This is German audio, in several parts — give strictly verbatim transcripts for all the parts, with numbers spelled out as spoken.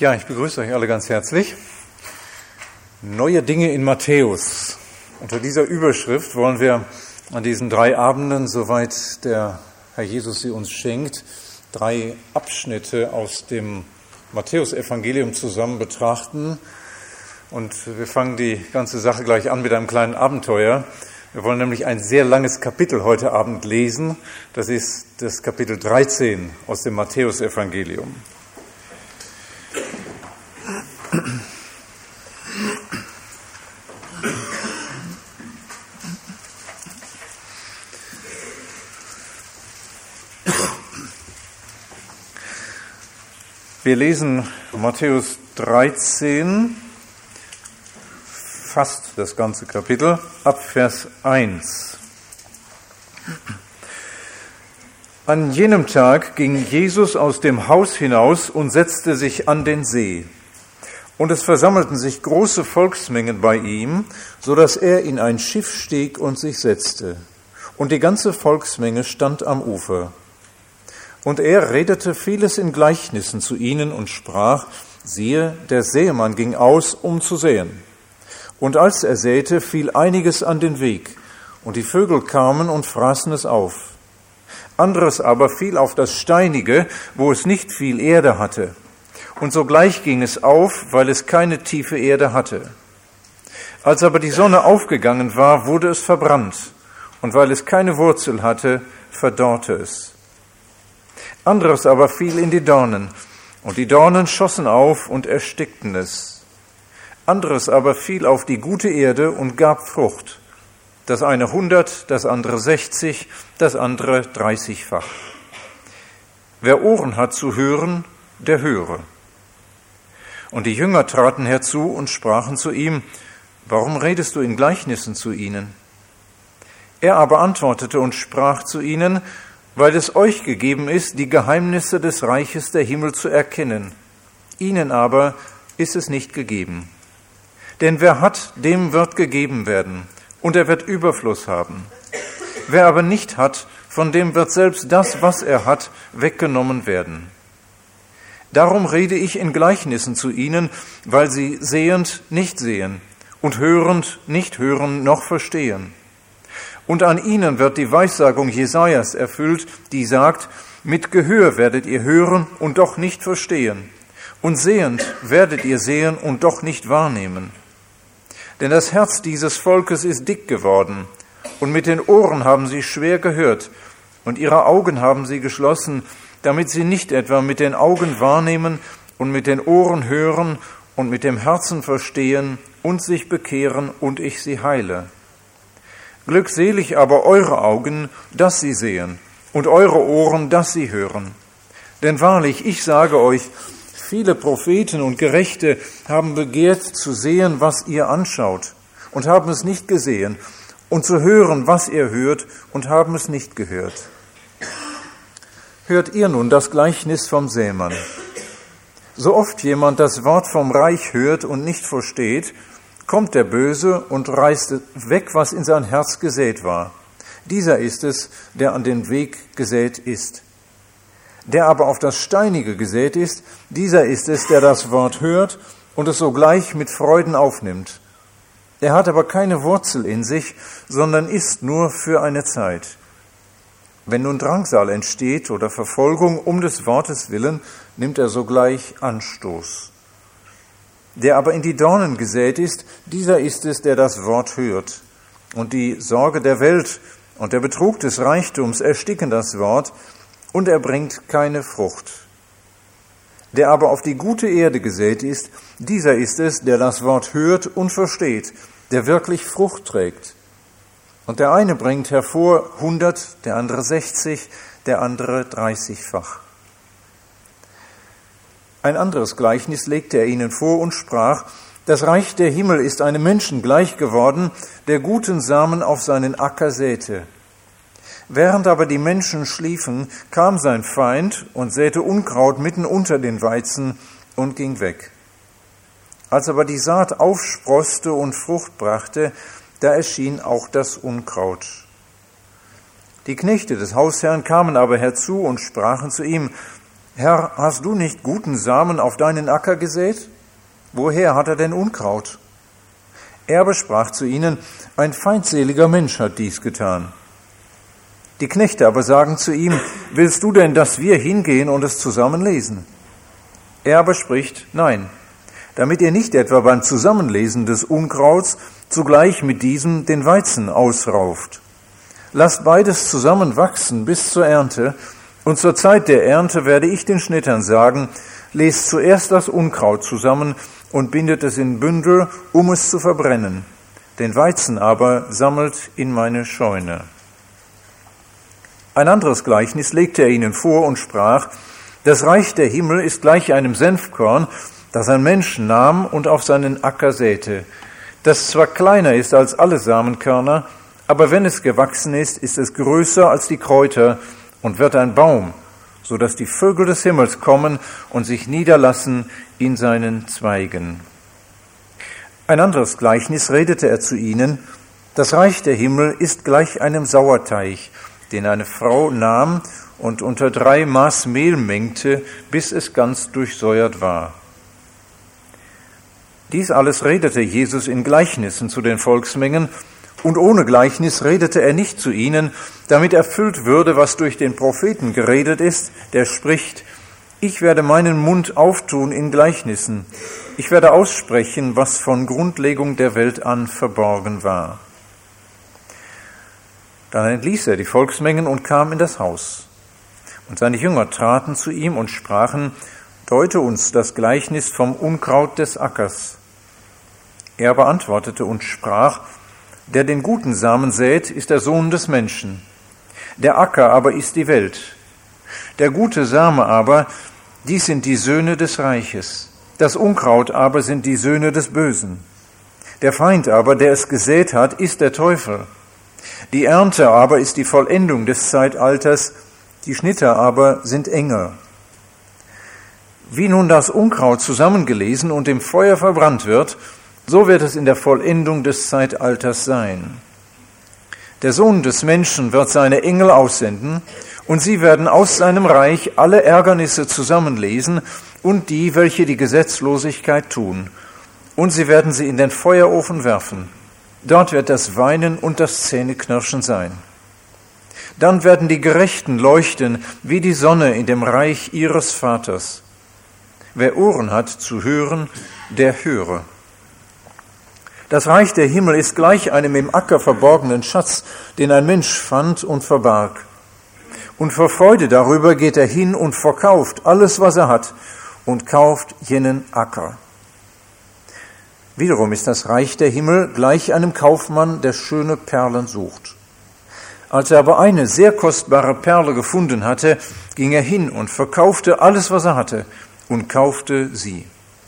Ja, ich begrüße euch alle ganz herzlich. Neue Dinge in Matthäus. Unter dieser Überschrift wollen wir an diesen drei Abenden, soweit der Herr Jesus sie uns schenkt, drei Abschnitte aus dem Matthäusevangelium zusammen betrachten. Und wir fangen die ganze Sache gleich an mit einem kleinen Abenteuer. Wir wollen nämlich ein sehr langes Kapitel heute Abend lesen. Das ist das Kapitel dreizehn aus dem Matthäusevangelium. Wir lesen Matthäus dreizehn, fast das ganze Kapitel, ab Vers eins. An jenem Tag ging Jesus aus dem Haus hinaus und setzte sich an den See. Und es versammelten sich große Volksmengen bei ihm, so dass er in ein Schiff stieg und sich setzte. Und die ganze Volksmenge stand am Ufer. Und er redete vieles in Gleichnissen zu ihnen und sprach, siehe, der Säemann ging aus, um zu säen. Und als er säte, fiel einiges an den Weg, und die Vögel kamen und fraßen es auf. Anderes aber fiel auf das Steinige, wo es nicht viel Erde hatte. Und sogleich ging es auf, weil es keine tiefe Erde hatte. Als aber die Sonne aufgegangen war, wurde es verbrannt, und weil es keine Wurzel hatte, verdorrte es. Anderes aber fiel in die Dornen, und die Dornen schossen auf und erstickten es. Anderes aber fiel auf die gute Erde und gab Frucht, das eine hundert, das andere sechzig, das andere dreißigfach. Wer Ohren hat zu hören, der höre. Und die Jünger traten herzu und sprachen zu ihm, warum redest du in Gleichnissen zu ihnen? Er aber antwortete und sprach zu ihnen, weil es euch gegeben ist, die Geheimnisse des Reiches der Himmel zu erkennen. Ihnen aber ist es nicht gegeben. Denn wer hat, dem wird gegeben werden, und er wird Überfluss haben. Wer aber nicht hat, von dem wird selbst das, was er hat, weggenommen werden. Darum rede ich in Gleichnissen zu ihnen, weil sie sehend nicht sehen und hörend nicht hören noch verstehen. Und an ihnen wird die Weissagung Jesajas erfüllt, die sagt, mit Gehör werdet ihr hören und doch nicht verstehen, und sehend werdet ihr sehen und doch nicht wahrnehmen. Denn das Herz dieses Volkes ist dick geworden, und mit den Ohren haben sie schwer gehört, und ihre Augen haben sie geschlossen, damit sie nicht etwa mit den Augen wahrnehmen und mit den Ohren hören und mit dem Herzen verstehen und sich bekehren und ich sie heile. Glückselig aber eure Augen, dass sie sehen, und eure Ohren, dass sie hören. Denn wahrlich, ich sage euch, viele Propheten und Gerechte haben begehrt zu sehen, was ihr anschaut, und haben es nicht gesehen, und zu hören, was ihr hört, und haben es nicht gehört. Hört ihr nun das Gleichnis vom Sämann. So oft jemand das Wort vom Reich hört und nicht versteht, kommt der Böse und reißt weg, was in sein Herz gesät war. Dieser ist es, der an den Weg gesät ist. Der aber auf das Steinige gesät ist, dieser ist es, der das Wort hört und es sogleich mit Freuden aufnimmt. Er hat aber keine Wurzel in sich, sondern ist nur für eine Zeit. Wenn nun Drangsal entsteht oder Verfolgung um des Wortes willen, nimmt er sogleich Anstoß. Der aber in die Dornen gesät ist, dieser ist es, der das Wort hört. Und die Sorge der Welt und der Betrug des Reichtums ersticken das Wort, und er bringt keine Frucht. Der aber auf die gute Erde gesät ist, dieser ist es, der das Wort hört und versteht, der wirklich Frucht trägt. Und der eine bringt hervor hundert, der andere sechzig, der andere dreißigfach. Ein anderes Gleichnis legte er ihnen vor und sprach, das Reich der Himmel ist einem Menschen gleich geworden, der guten Samen auf seinen Acker säte. Während aber die Menschen schliefen, kam sein Feind und säte Unkraut mitten unter den Weizen und ging weg. Als aber die Saat aufsproßte und Frucht brachte, da erschien auch das Unkraut. Die Knechte des Hausherrn kamen aber herzu und sprachen zu ihm, Herr, hast du nicht guten Samen auf deinen Acker gesät? Woher hat er denn Unkraut? Er aber sprach zu ihnen, ein feindseliger Mensch hat dies getan. Die Knechte aber sagen zu ihm, willst du denn, dass wir hingehen und es zusammenlesen? Er aber spricht, nein, damit ihr nicht etwa beim Zusammenlesen des Unkrauts zugleich mit diesem den Weizen ausrauft. Lasst beides zusammen wachsen bis zur Ernte, und zur Zeit der Ernte werde ich den Schnittern sagen, lest zuerst das Unkraut zusammen und bindet es in Bündel, um es zu verbrennen. Den Weizen aber sammelt in meine Scheune. Ein anderes Gleichnis legte er ihnen vor und sprach, das Reich der Himmel ist gleich einem Senfkorn, das ein Mensch nahm und auf seinen Acker säte, das zwar kleiner ist als alle Samenkörner, aber wenn es gewachsen ist, ist es größer als die Kräuter und wird ein Baum, so dass die Vögel des Himmels kommen und sich niederlassen in seinen Zweigen. Ein anderes Gleichnis redete er zu ihnen, das Reich der Himmel ist gleich einem Sauerteig, den eine Frau nahm und unter drei Maß Mehl mengte, bis es ganz durchsäuert war. Dies alles redete Jesus in Gleichnissen zu den Volksmengen, und ohne Gleichnis redete er nicht zu ihnen, damit erfüllt würde, was durch den Propheten geredet ist, der spricht, ich werde meinen Mund auftun in Gleichnissen, ich werde aussprechen, was von Grundlegung der Welt an verborgen war. Dann entließ er die Volksmengen und kam in das Haus. Und seine Jünger traten zu ihm und sprachen, deute uns das Gleichnis vom Unkraut des Ackers. Er beantwortete und sprach, der den guten Samen sät, ist der Sohn des Menschen. Der Acker aber ist die Welt. Der gute Same aber, dies sind die Söhne des Reiches. Das Unkraut aber sind die Söhne des Bösen. Der Feind aber, der es gesät hat, ist der Teufel. Die Ernte aber ist die Vollendung des Zeitalters, die Schnitter aber sind Engel. Wie nun das Unkraut zusammengelesen und im Feuer verbrannt wird, so wird es in der Vollendung des Zeitalters sein. Der Sohn des Menschen wird seine Engel aussenden, und sie werden aus seinem Reich alle Ärgernisse zusammenlesen und die, welche die Gesetzlosigkeit tun, und sie werden sie in den Feuerofen werfen. Dort wird das Weinen und das Zähneknirschen sein. Dann werden die Gerechten leuchten wie die Sonne in dem Reich ihres Vaters. Wer Ohren hat zu hören, der höre. Das Reich der Himmel ist gleich einem im Acker verborgenen Schatz, den ein Mensch fand und verbarg. Und vor Freude darüber geht er hin und verkauft alles, was er hat, und kauft jenen Acker. Wiederum ist das Reich der Himmel gleich einem Kaufmann, der schöne Perlen sucht. Als er aber eine sehr kostbare Perle gefunden hatte, ging er hin und verkaufte alles, was er hatte, und kaufte sie.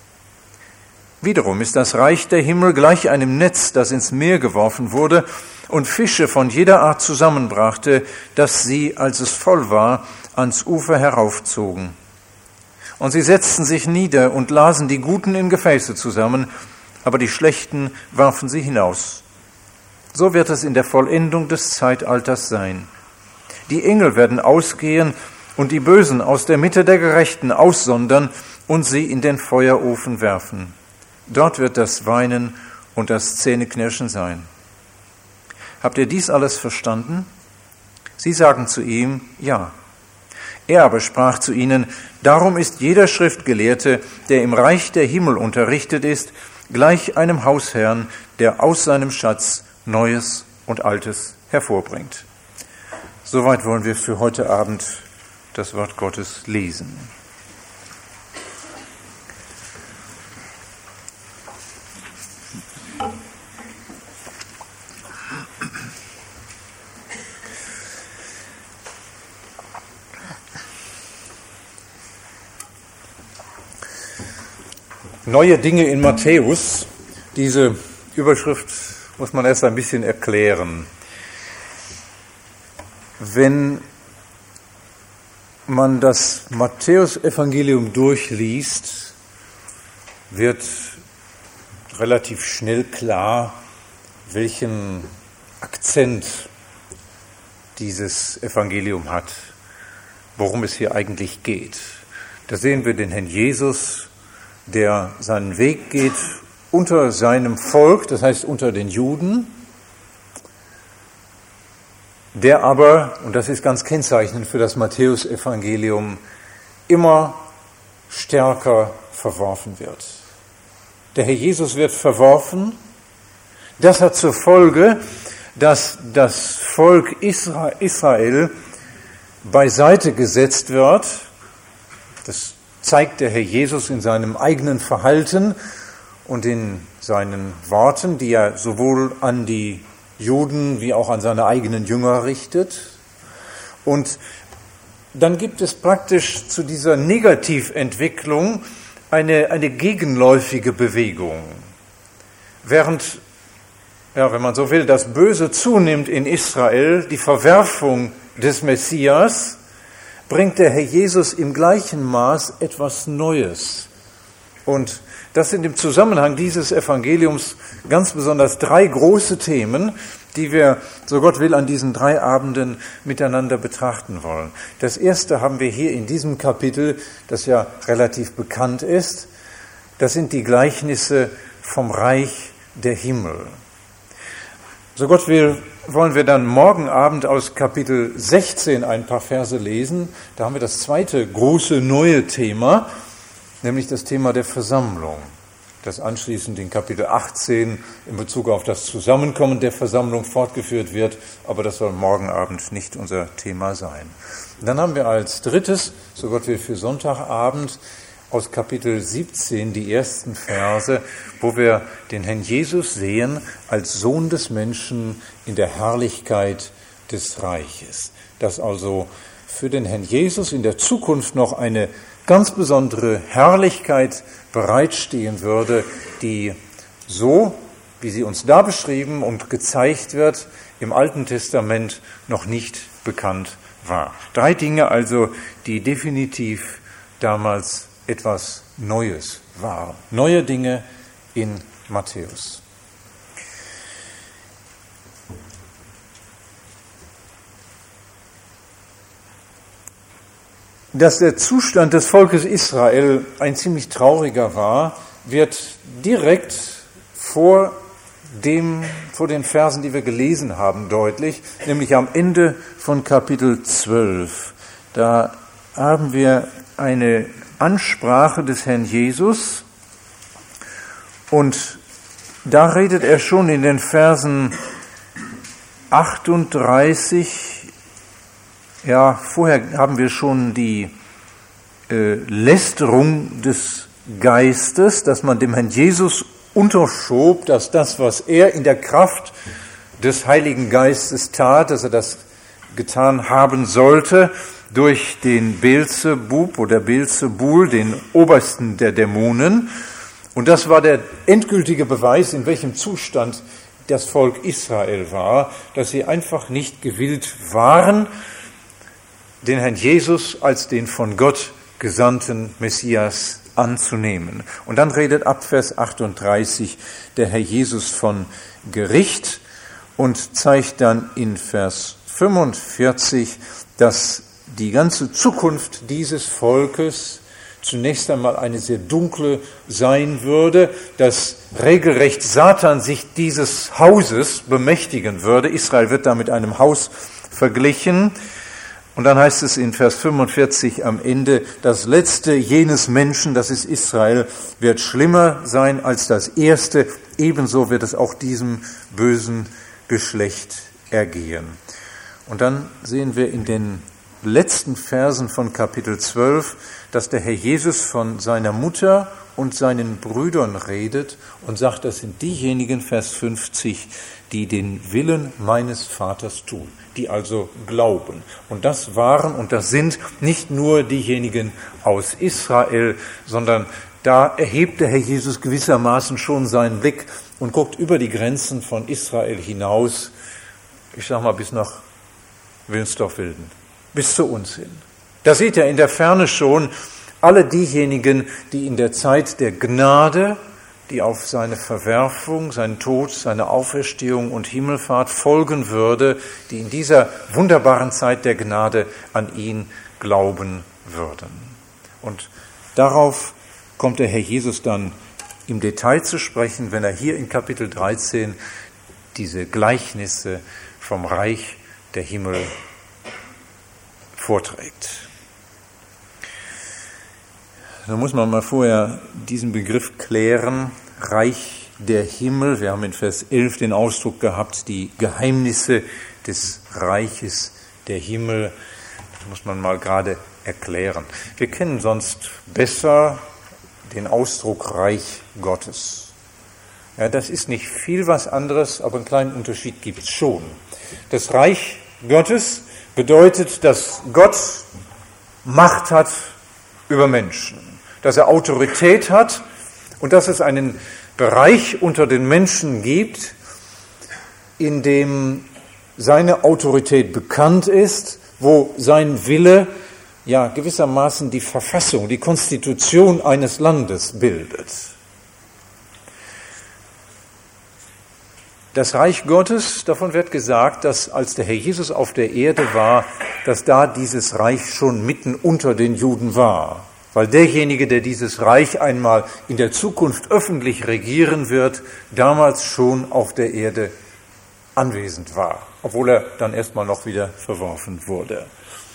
Wiederum ist das Reich der Himmel gleich einem Netz, das ins Meer geworfen wurde und Fische von jeder Art zusammenbrachte, dass sie, als es voll war, ans Ufer heraufzogen. Und sie setzten sich nieder und lasen die Guten in Gefäße zusammen, aber die Schlechten warfen sie hinaus. So wird es in der Vollendung des Zeitalters sein. Die Engel werden ausgehen und die Bösen aus der Mitte der Gerechten aussondern und sie in den Feuerofen werfen. Dort wird das Weinen und das Zähneknirschen sein. Habt ihr dies alles verstanden? Sie sagen zu ihm, ja. Er aber sprach zu ihnen, darum ist jeder Schriftgelehrte, der im Reich der Himmel unterrichtet ist, gleich einem Hausherrn, der aus seinem Schatz Neues und Altes hervorbringt. Soweit wollen wir für heute Abend das Wort Gottes lesen. Neue Dinge in Matthäus. Diese Überschrift muss man erst ein bisschen erklären. Wenn man das Matthäus-Evangelium durchliest, wird relativ schnell klar, welchen Akzent dieses Evangelium hat, worum es hier eigentlich geht. Da sehen wir den Herrn Jesus, der seinen Weg geht unter seinem Volk, das heißt unter den Juden, der aber, und das ist ganz kennzeichnend für das Matthäusevangelium, immer stärker verworfen wird. Der Herr Jesus wird verworfen. Das hat zur Folge, dass das Volk Israel beiseite gesetzt wird. Das zeigt der Herr Jesus in seinem eigenen Verhalten und in seinen Worten, die er sowohl an die Juden wie auch an seine eigenen Jünger richtet. Und dann gibt es praktisch zu dieser Negativentwicklung eine, eine gegenläufige Bewegung. Während, ja, wenn man so will, das Böse zunimmt in Israel, die Verwerfung des Messias, bringt der Herr Jesus im gleichen Maß etwas Neues. Und das sind im Zusammenhang dieses Evangeliums ganz besonders drei große Themen, die wir, so Gott will, an diesen drei Abenden miteinander betrachten wollen. Das erste haben wir hier in diesem Kapitel, das ja relativ bekannt ist. Das sind die Gleichnisse vom Reich der Himmel. So Gott will, wollen wir dann morgen Abend aus Kapitel sechzehn ein paar Verse lesen. Da haben wir das zweite große neue Thema, nämlich das Thema der Versammlung, das anschließend in Kapitel achtzehn in Bezug auf das Zusammenkommen der Versammlung fortgeführt wird, aber das soll morgen Abend nicht unser Thema sein. Und dann haben wir als drittes, so Gott will, für Sonntagabend aus Kapitel siebzehn die ersten Verse, wo wir den Herrn Jesus sehen als Sohn des Menschen in der Herrlichkeit des Reiches. Dass also für den Herrn Jesus in der Zukunft noch eine ganz besondere Herrlichkeit bereitstehen würde, die so, wie sie uns da beschrieben und gezeigt wird, im Alten Testament noch nicht bekannt war. Drei Dinge also, die definitiv damals etwas Neues waren. Neue Dinge in Matthäus. Dass der Zustand des Volkes Israel ein ziemlich trauriger war, wird direkt vor dem, vor den Versen, die wir gelesen haben, deutlich, nämlich am Ende von Kapitel zwölf. Da haben wir eine Ansprache des Herrn Jesus und da redet er schon in den Versen achtunddreißig. Ja, vorher haben wir schon die äh, Lästerung des Geistes, dass man dem Herrn Jesus unterschob, dass das, was er in der Kraft des Heiligen Geistes tat, dass er das getan haben sollte, durch den Beelzebub oder Beelzebul, den Obersten der Dämonen. Und das war der endgültige Beweis, in welchem Zustand das Volk Israel war, dass sie einfach nicht gewillt waren, den Herrn Jesus als den von Gott gesandten Messias anzunehmen. Und dann redet ab Vers achtunddreißig der Herr Jesus von Gericht und zeigt dann in Vers fünfundvierzig, dass die ganze Zukunft dieses Volkes zunächst einmal eine sehr dunkle sein würde, dass regelrecht Satan sich dieses Hauses bemächtigen würde. Israel wird da mit einem Haus verglichen. Und dann heißt es in Vers fünfundvierzig am Ende, das Letzte jenes Menschen, das ist Israel, wird schlimmer sein als das Erste. Ebenso wird es auch diesem bösen Geschlecht ergehen. Und dann sehen wir in den letzten Versen von Kapitel zwölf, dass der Herr Jesus von seiner Mutter und seinen Brüdern redet und sagt, das sind diejenigen, Vers fünfzig, die den Willen meines Vaters tun, die also glauben. Und das waren und das sind nicht nur diejenigen aus Israel, sondern da erhebt der Herr Jesus gewissermaßen schon seinen Blick und guckt über die Grenzen von Israel hinaus, ich sag mal bis nach Wilnsdorf-Wilden, bis zu uns hin. Da sieht er in der Ferne schon alle diejenigen, die in der Zeit der Gnade, die auf seine Verwerfung, seinen Tod, seine Auferstehung und Himmelfahrt folgen würde, die in dieser wunderbaren Zeit der Gnade an ihn glauben würden. Und darauf kommt der Herr Jesus dann im Detail zu sprechen, wenn er hier in Kapitel dreizehn diese Gleichnisse vom Reich der Himmel vorträgt. Da muss man mal vorher diesen Begriff klären, Reich der Himmel. Wir haben in Vers elf den Ausdruck gehabt, die Geheimnisse des Reiches der Himmel. Das muss man mal gerade erklären. Wir kennen sonst besser den Ausdruck Reich Gottes. Ja, das ist nicht viel was anderes, aber einen kleinen Unterschied gibt es schon. Das Reich Gottes bedeutet, dass Gott Macht hat über Menschen, dass er Autorität hat und dass es einen Bereich unter den Menschen gibt, in dem seine Autorität bekannt ist, wo sein Wille ja gewissermaßen die Verfassung, die Konstitution eines Landes bildet. Das Reich Gottes, davon wird gesagt, dass als der Herr Jesus auf der Erde war, dass da dieses Reich schon mitten unter den Juden war. Weil derjenige, der dieses Reich einmal in der Zukunft öffentlich regieren wird, damals schon auf der Erde anwesend war, obwohl er dann erstmal noch wieder verworfen wurde.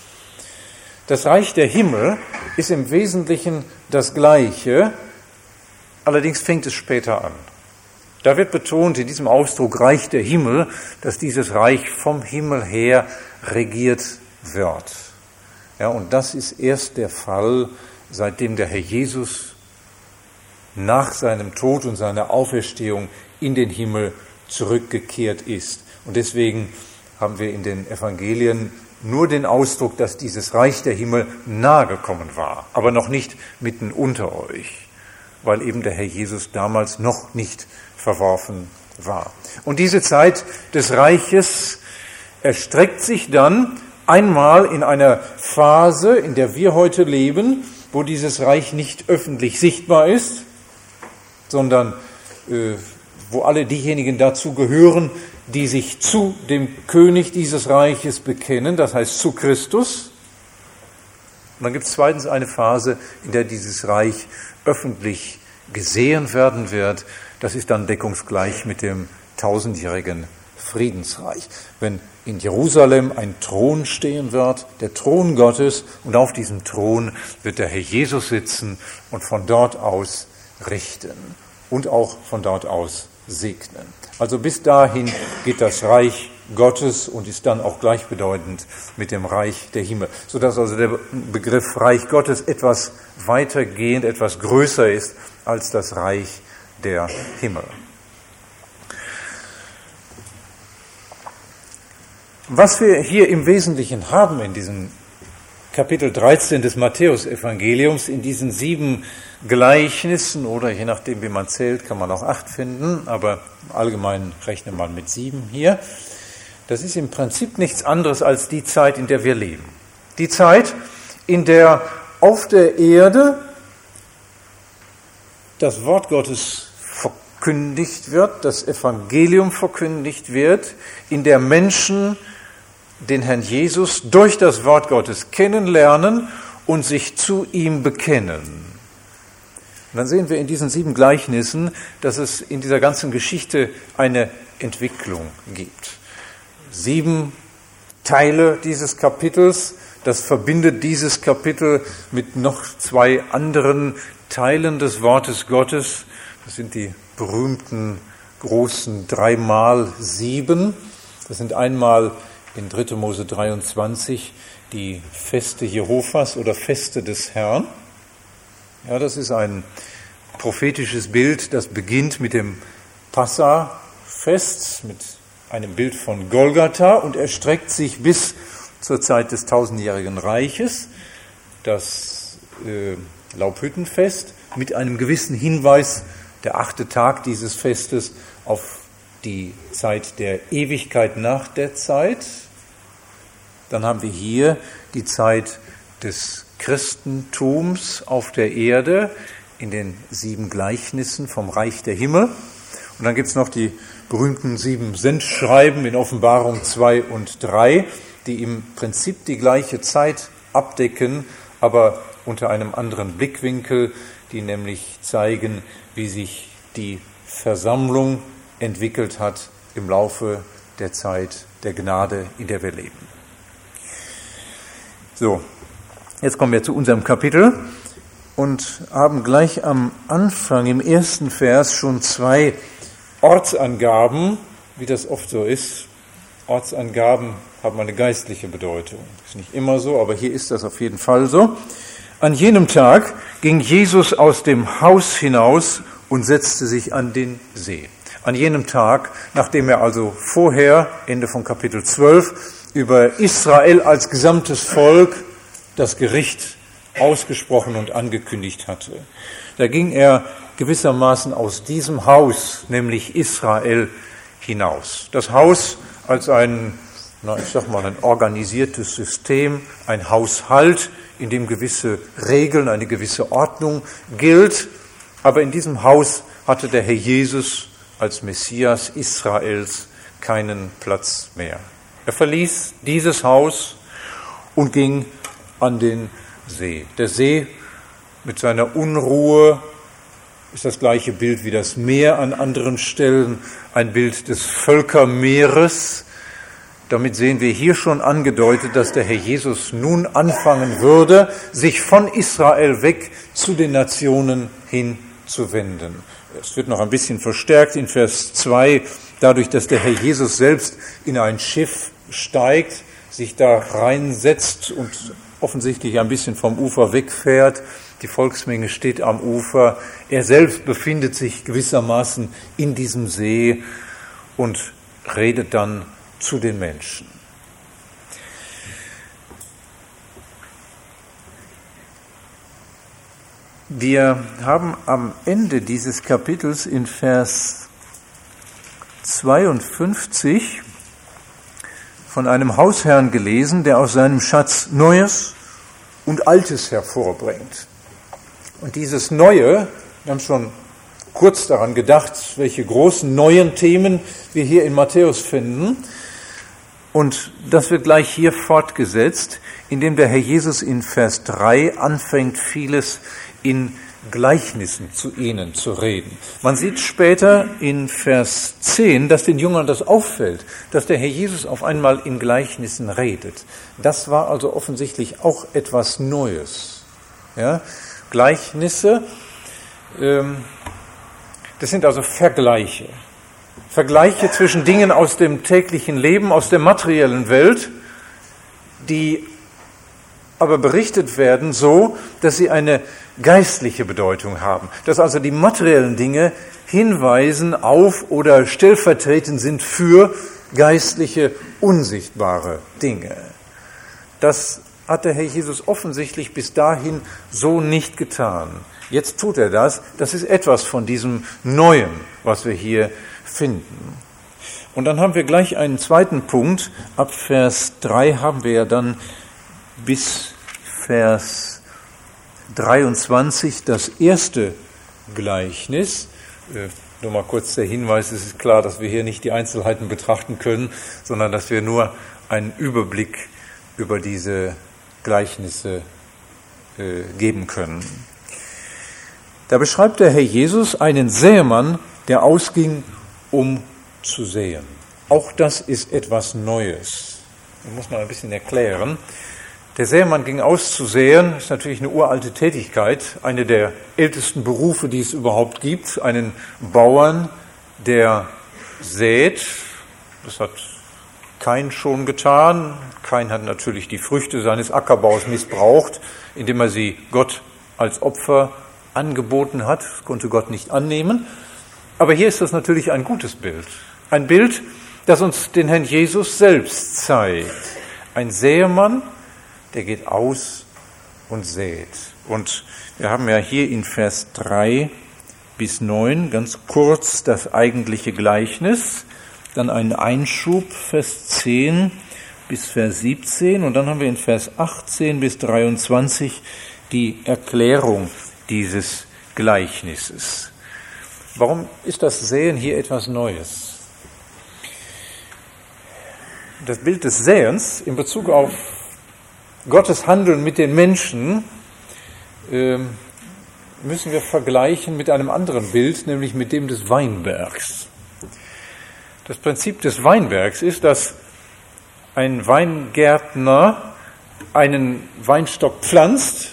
Das Reich der Himmel ist im Wesentlichen das Gleiche, allerdings fängt es später an. Da wird betont in diesem Ausdruck Reich der Himmel, dass dieses Reich vom Himmel her regiert wird. Ja, und das ist erst der Fall, seitdem der Herr Jesus nach seinem Tod und seiner Auferstehung in den Himmel zurückgekehrt ist. Und deswegen haben wir in den Evangelien nur den Ausdruck, dass dieses Reich der Himmel nahe gekommen war, aber noch nicht mitten unter euch, weil eben der Herr Jesus damals noch nicht verworfen war. Und diese Zeit des Reiches erstreckt sich dann einmal in einer Phase, in der wir heute leben, wo dieses Reich nicht öffentlich sichtbar ist, sondern äh, wo alle diejenigen dazu gehören, die sich zu dem König dieses Reiches bekennen, das heißt zu Christus. Und dann gibt es zweitens eine Phase, in der dieses Reich öffentlich gesehen werden wird. Das ist dann deckungsgleich mit dem tausendjährigen Friedensreich. Wenn in Jerusalem ein Thron stehen wird, der Thron Gottes, und auf diesem Thron wird der Herr Jesus sitzen und von dort aus richten und auch von dort aus segnen. Also bis dahin geht das Reich Gottes und ist dann auch gleichbedeutend mit dem Reich der Himmel, sodass also der Begriff Reich Gottes etwas weitergehend, etwas größer ist als das Reich der Himmel. Was wir hier im Wesentlichen haben in diesem Kapitel dreizehn des Matthäusevangeliums, in diesen sieben Gleichnissen, oder je nachdem, wie man zählt, kann man auch acht finden, aber im Allgemeinen rechnet man mit sieben hier. Das ist im Prinzip nichts anderes als die Zeit, in der wir leben. Die Zeit, in der auf der Erde das Wort Gottes verkündigt wird, das Evangelium verkündigt wird, in der Menschen den Herrn Jesus durch das Wort Gottes kennenlernen und sich zu ihm bekennen. Und dann sehen wir in diesen sieben Gleichnissen, dass es in dieser ganzen Geschichte eine Entwicklung gibt. Sieben Teile dieses Kapitels, das verbindet dieses Kapitel mit noch zwei anderen Teilen des Wortes Gottes. Das sind die berühmten großen dreimal sieben. Das sind einmal in dritter Mose dreiundzwanzig die Feste Jehovas oder Feste des Herrn. Ja, das ist ein prophetisches Bild, das beginnt mit dem Passa-Fest, mit einem Bild von Golgatha und erstreckt sich bis zur Zeit des tausendjährigen Reiches, das äh, Laubhüttenfest, mit einem gewissen Hinweis, der achte Tag dieses Festes, auf die Zeit der Ewigkeit nach der Zeit. Dann haben wir hier die Zeit des Christentums auf der Erde in den sieben Gleichnissen vom Reich der Himmel. Und dann gibt es noch die berühmten sieben Sendschreiben in Offenbarung zwei und drei, die im Prinzip die gleiche Zeit abdecken, aber unter einem anderen Blickwinkel, die nämlich zeigen, wie sich die Versammlung entwickelt hat im Laufe der Zeit der Gnade, in der wir leben. So, jetzt kommen wir zu unserem Kapitel und haben gleich am Anfang im ersten Vers schon zwei Ortsangaben, wie das oft so ist. Ortsangaben haben eine geistliche Bedeutung. Ist nicht immer so, aber hier ist das auf jeden Fall so. An jenem Tag ging Jesus aus dem Haus hinaus und setzte sich an den See. An jenem Tag, nachdem er also vorher, Ende von Kapitel zwölf, über Israel als gesamtes Volk das Gericht ausgesprochen und angekündigt hatte. Da ging er gewissermaßen aus diesem Haus, nämlich Israel, hinaus. Das Haus als ein, na, ich sag mal, ein organisiertes System, ein Haushalt, in dem gewisse Regeln, eine gewisse Ordnung gilt. Aber in diesem Haus hatte der Herr Jesus als Messias Israels keinen Platz mehr. Er verließ dieses Haus und ging an den See. Der See mit seiner Unruhe ist das gleiche Bild wie das Meer an anderen Stellen, ein Bild des Völkermeeres. Damit sehen wir hier schon angedeutet, dass der Herr Jesus nun anfangen würde, sich von Israel weg zu den Nationen hinzuwenden. Es wird noch ein bisschen verstärkt in Vers zwei, dadurch, dass der Herr Jesus selbst in ein Schiff steigt, sich da reinsetzt und offensichtlich ein bisschen vom Ufer wegfährt. Die Volksmenge steht am Ufer. Er selbst befindet sich gewissermaßen in diesem See und redet dann zu den Menschen. Wir haben am Ende dieses Kapitels in Vers zweiundfünfzig von einem Hausherrn gelesen, der aus seinem Schatz Neues und Altes hervorbringt. Und dieses Neue, wir haben schon kurz daran gedacht, welche großen neuen Themen wir hier in Matthäus finden. Und das wird gleich hier fortgesetzt, indem der Herr Jesus in Vers drei anfängt, vieles in Gleichnissen zu ihnen zu reden. Man sieht später in Vers zehn, dass den Jüngern das auffällt, dass der Herr Jesus auf einmal in Gleichnissen redet. Das war also offensichtlich auch etwas Neues. Ja? Gleichnisse, ähm, das sind also Vergleiche. Vergleiche zwischen Dingen aus dem täglichen Leben, aus der materiellen Welt, die aber berichtet werden so, dass sie eine geistliche Bedeutung haben. Dass also die materiellen Dinge hinweisen auf oder stellvertretend sind für geistliche, unsichtbare Dinge. Das hat der Herr Jesus offensichtlich bis dahin so nicht getan. Jetzt tut er das. Das ist etwas von diesem Neuen, was wir hier finden. Und dann haben wir gleich einen zweiten Punkt. Ab Vers drei haben wir ja dann bis Vers dreiundzwanzig das erste Gleichnis. Äh, nur mal kurz der Hinweis, es ist klar, dass wir hier nicht die Einzelheiten betrachten können, sondern dass wir nur einen Überblick über diese Gleichnisse äh, geben können. Da beschreibt der Herr Jesus einen Sämann, der ausging, um zu säen. Auch das ist etwas Neues. Das muss man ein bisschen erklären. Der Sämann ging aus zu säen, ist natürlich eine uralte Tätigkeit, eine der ältesten Berufe, die es überhaupt gibt. Einen Bauern, der sät, das hat Kain schon getan. Kain hat natürlich die Früchte seines Ackerbaus missbraucht, indem er sie Gott als Opfer angeboten hat. Das konnte Gott nicht annehmen. Aber hier ist das natürlich ein gutes Bild. Ein Bild, das uns den Herrn Jesus selbst zeigt. Ein Sämann, der geht aus und sät. Und wir haben ja hier in Vers drei bis neun ganz kurz das eigentliche Gleichnis, dann einen Einschub, Vers zehn bis Vers siebzehn, und dann haben wir in Vers achtzehn bis dreiundzwanzig die Erklärung dieses Gleichnisses. Warum ist das Säen hier etwas Neues? Das Bild des Säens in Bezug auf Gottes Handeln mit den Menschen ähm, müssen wir vergleichen mit einem anderen Bild, nämlich mit dem des Weinbergs. Das Prinzip des Weinbergs ist, dass ein Weingärtner einen Weinstock pflanzt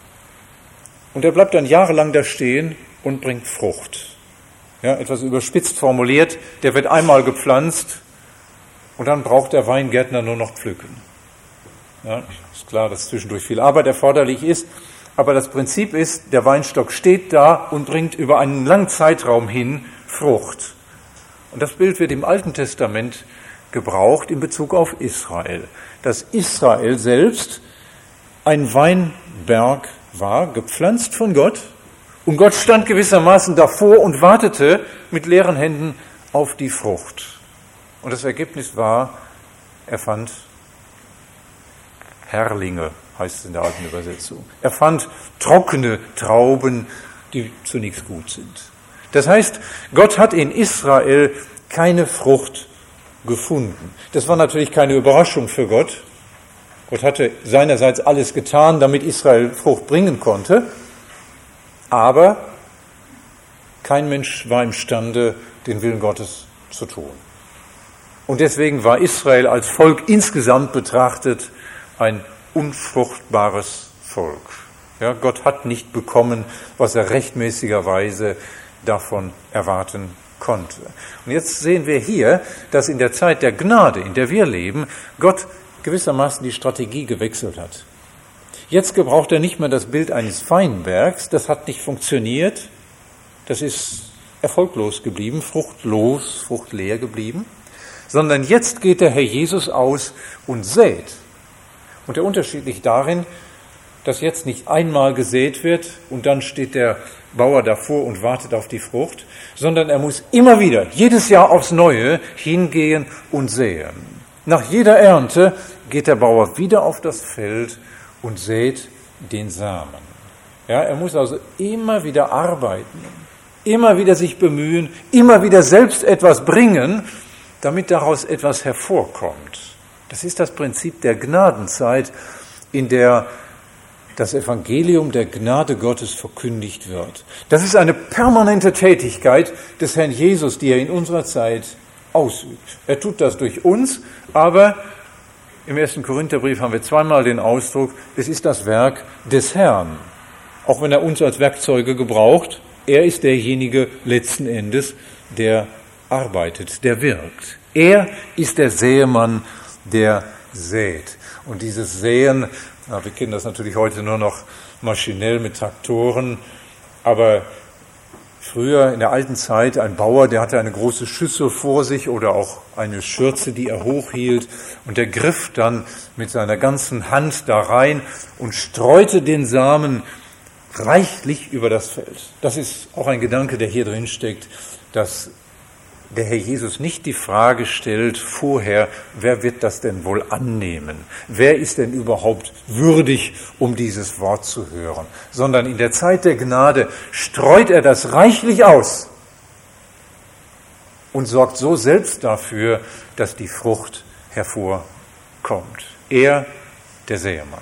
und er bleibt dann jahrelang da stehen und bringt Frucht. Ja, etwas überspitzt formuliert, der wird einmal gepflanzt und dann braucht der Weingärtner nur noch pflücken. Ja, ist klar, dass zwischendurch viel Arbeit erforderlich ist, aber das Prinzip ist, der Weinstock steht da und bringt über einen langen Zeitraum hin Frucht. Und das Bild wird im Alten Testament gebraucht in Bezug auf Israel. Dass Israel selbst ein Weinberg war, gepflanzt von Gott, und Gott stand gewissermaßen davor und wartete mit leeren Händen auf die Frucht. Und das Ergebnis war, er fand Herrlinge, heißt es in der alten Übersetzung. Er fand trockene Trauben, die zu nichts gut sind. Das heißt, Gott hat in Israel keine Frucht gefunden. Das war natürlich keine Überraschung für Gott. Gott hatte seinerseits alles getan, damit Israel Frucht bringen konnte. Aber kein Mensch war imstande, den Willen Gottes zu tun. Und deswegen war Israel als Volk insgesamt betrachtet ein unfruchtbares Volk. Ja, Gott hat nicht bekommen, was er rechtmäßigerweise davon erwarten konnte. Und jetzt sehen wir hier, dass in der Zeit der Gnade, in der wir leben, Gott gewissermaßen die Strategie gewechselt hat. Jetzt gebraucht er nicht mehr das Bild eines Weinbergs, das hat nicht funktioniert, das ist erfolglos geblieben, fruchtlos, fruchtleer geblieben, sondern jetzt geht der Herr Jesus aus und sät. Und der Unterschied liegt darin, dass jetzt nicht einmal gesät wird und dann steht der Bauer davor und wartet auf die Frucht, sondern er muss immer wieder, jedes Jahr aufs Neue, hingehen und säen. Nach jeder Ernte geht der Bauer wieder auf das Feld und sät den Samen. Ja, er muss also immer wieder arbeiten, immer wieder sich bemühen, immer wieder selbst etwas bringen, damit daraus etwas hervorkommt. Das ist das Prinzip der Gnadenzeit, in der das Evangelium der Gnade Gottes verkündigt wird. Das ist eine permanente Tätigkeit des Herrn Jesus, die er in unserer Zeit ausübt. Er tut das durch uns, aber im ersten Korintherbrief haben wir zweimal den Ausdruck, es ist das Werk des Herrn. Auch wenn er uns als Werkzeuge gebraucht, er ist derjenige letzten Endes, der arbeitet, der wirkt. Er ist der Säemann, der sät. Und dieses Säen, na, wir kennen das natürlich heute nur noch maschinell mit Traktoren, aber früher in der alten Zeit, ein Bauer, der hatte eine große Schüssel vor sich oder auch eine Schürze, die er hochhielt, und der griff dann mit seiner ganzen Hand da rein und streute den Samen reichlich über das Feld. Das ist auch ein Gedanke, der hier drin steckt, dass der Herr Jesus nicht die Frage stellt vorher, wer wird das denn wohl annehmen? Wer ist denn überhaupt würdig, um dieses Wort zu hören? Sondern in der Zeit der Gnade streut er das reichlich aus und sorgt so selbst dafür, dass die Frucht hervorkommt. Er, der Säemann.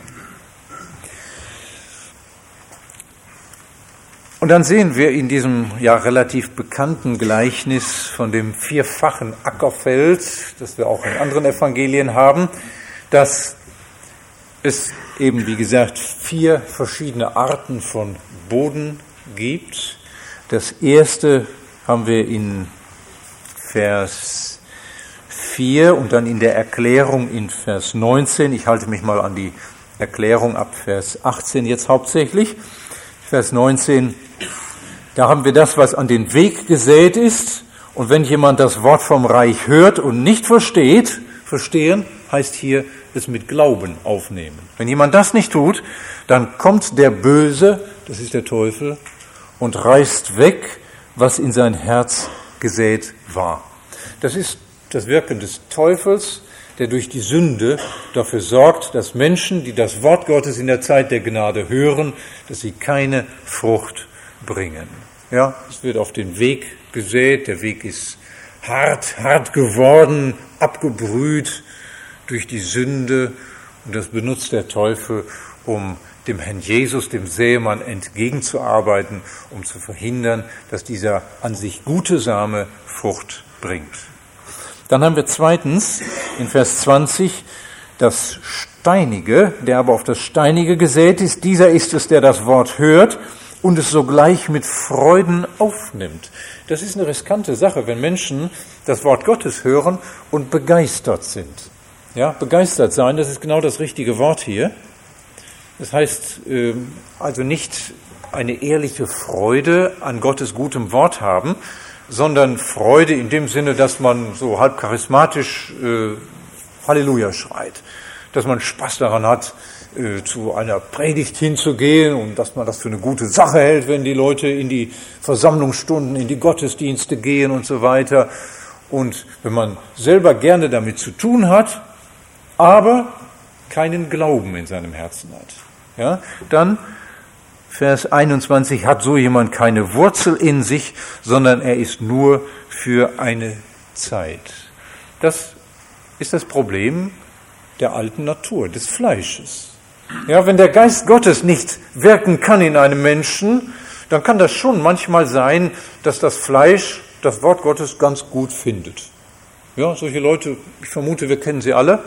Und dann sehen wir in diesem ja relativ bekannten Gleichnis von dem vierfachen Ackerfeld, das wir auch in anderen Evangelien haben, dass es eben, wie gesagt, vier verschiedene Arten von Boden gibt. Das erste haben wir in Vers vier und dann in der Erklärung in Vers neunzehn. Ich halte mich mal an die Erklärung ab Vers achtzehn jetzt hauptsächlich. Vers neunzehn, da haben wir das, was an den Weg gesät ist. Und wenn jemand das Wort vom Reich hört und nicht versteht, verstehen heißt hier es mit Glauben aufnehmen. Wenn jemand das nicht tut, dann kommt der Böse, das ist der Teufel, und reißt weg, was in sein Herz gesät war. Das ist das Wirken des Teufels, der durch die Sünde dafür sorgt, dass Menschen, die das Wort Gottes in der Zeit der Gnade hören, dass sie keine Frucht bringen. Ja, es wird auf den Weg gesät, der Weg ist hart, hart geworden, abgebrüht durch die Sünde, und das benutzt der Teufel, um dem Herrn Jesus, dem Sämann, entgegenzuarbeiten, um zu verhindern, dass dieser an sich gute Same Frucht bringt. Dann haben wir zweitens in Vers zwanzig das Steinige, der aber auf das Steinige gesät ist. Dieser ist es, der das Wort hört und es sogleich mit Freuden aufnimmt. Das ist eine riskante Sache, wenn Menschen das Wort Gottes hören und begeistert sind. Ja, begeistert sein, das ist genau das richtige Wort hier. Das heißt also nicht eine ehrliche Freude an Gottes gutem Wort haben, sondern Freude in dem Sinne, dass man so halb charismatisch äh, Halleluja schreit, dass man Spaß daran hat, äh, zu einer Predigt hinzugehen und dass man das für eine gute Sache hält, wenn die Leute in die Versammlungsstunden, in die Gottesdienste gehen und so weiter. Und wenn man selber gerne damit zu tun hat, aber keinen Glauben in seinem Herzen hat, ja, dann Vers einundzwanzig, hat so jemand keine Wurzel in sich, sondern er ist nur für eine Zeit. Das ist das Problem der alten Natur, des Fleisches. Ja, wenn der Geist Gottes nicht wirken kann in einem Menschen, dann kann das schon manchmal sein, dass das Fleisch das Wort Gottes ganz gut findet. Ja, solche Leute, ich vermute, wir kennen sie alle.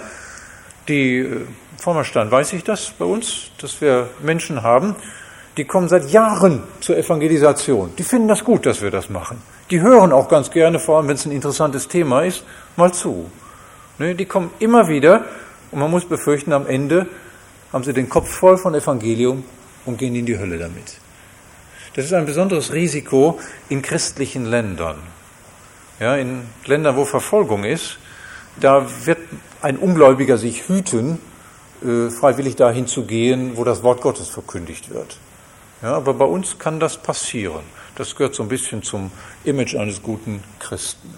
Die Vormerstein, weiß ich das bei uns, dass wir Menschen haben, die kommen seit Jahren zur Evangelisation. Die finden das gut, dass wir das machen. Die hören auch ganz gerne, vor allem wenn es ein interessantes Thema ist, mal zu. Ne, die kommen immer wieder und man muss befürchten, am Ende haben sie den Kopf voll von Evangelium und gehen in die Hölle damit. Das ist ein besonderes Risiko in christlichen Ländern. Ja, in Ländern, wo Verfolgung ist, da wird ein Ungläubiger sich hüten, äh, freiwillig dahin zu gehen, wo das Wort Gottes verkündigt wird. Ja, aber bei uns kann das passieren. Das gehört so ein bisschen zum Image eines guten Christen.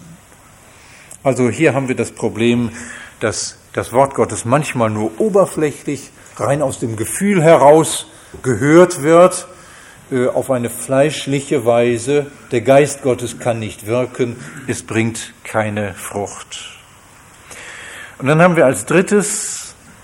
Also hier haben wir das Problem, dass das Wort Gottes manchmal nur oberflächlich, rein aus dem Gefühl heraus gehört wird, äh, auf eine fleischliche Weise. Der Geist Gottes kann nicht wirken, es bringt keine Frucht. Und dann haben wir als drittes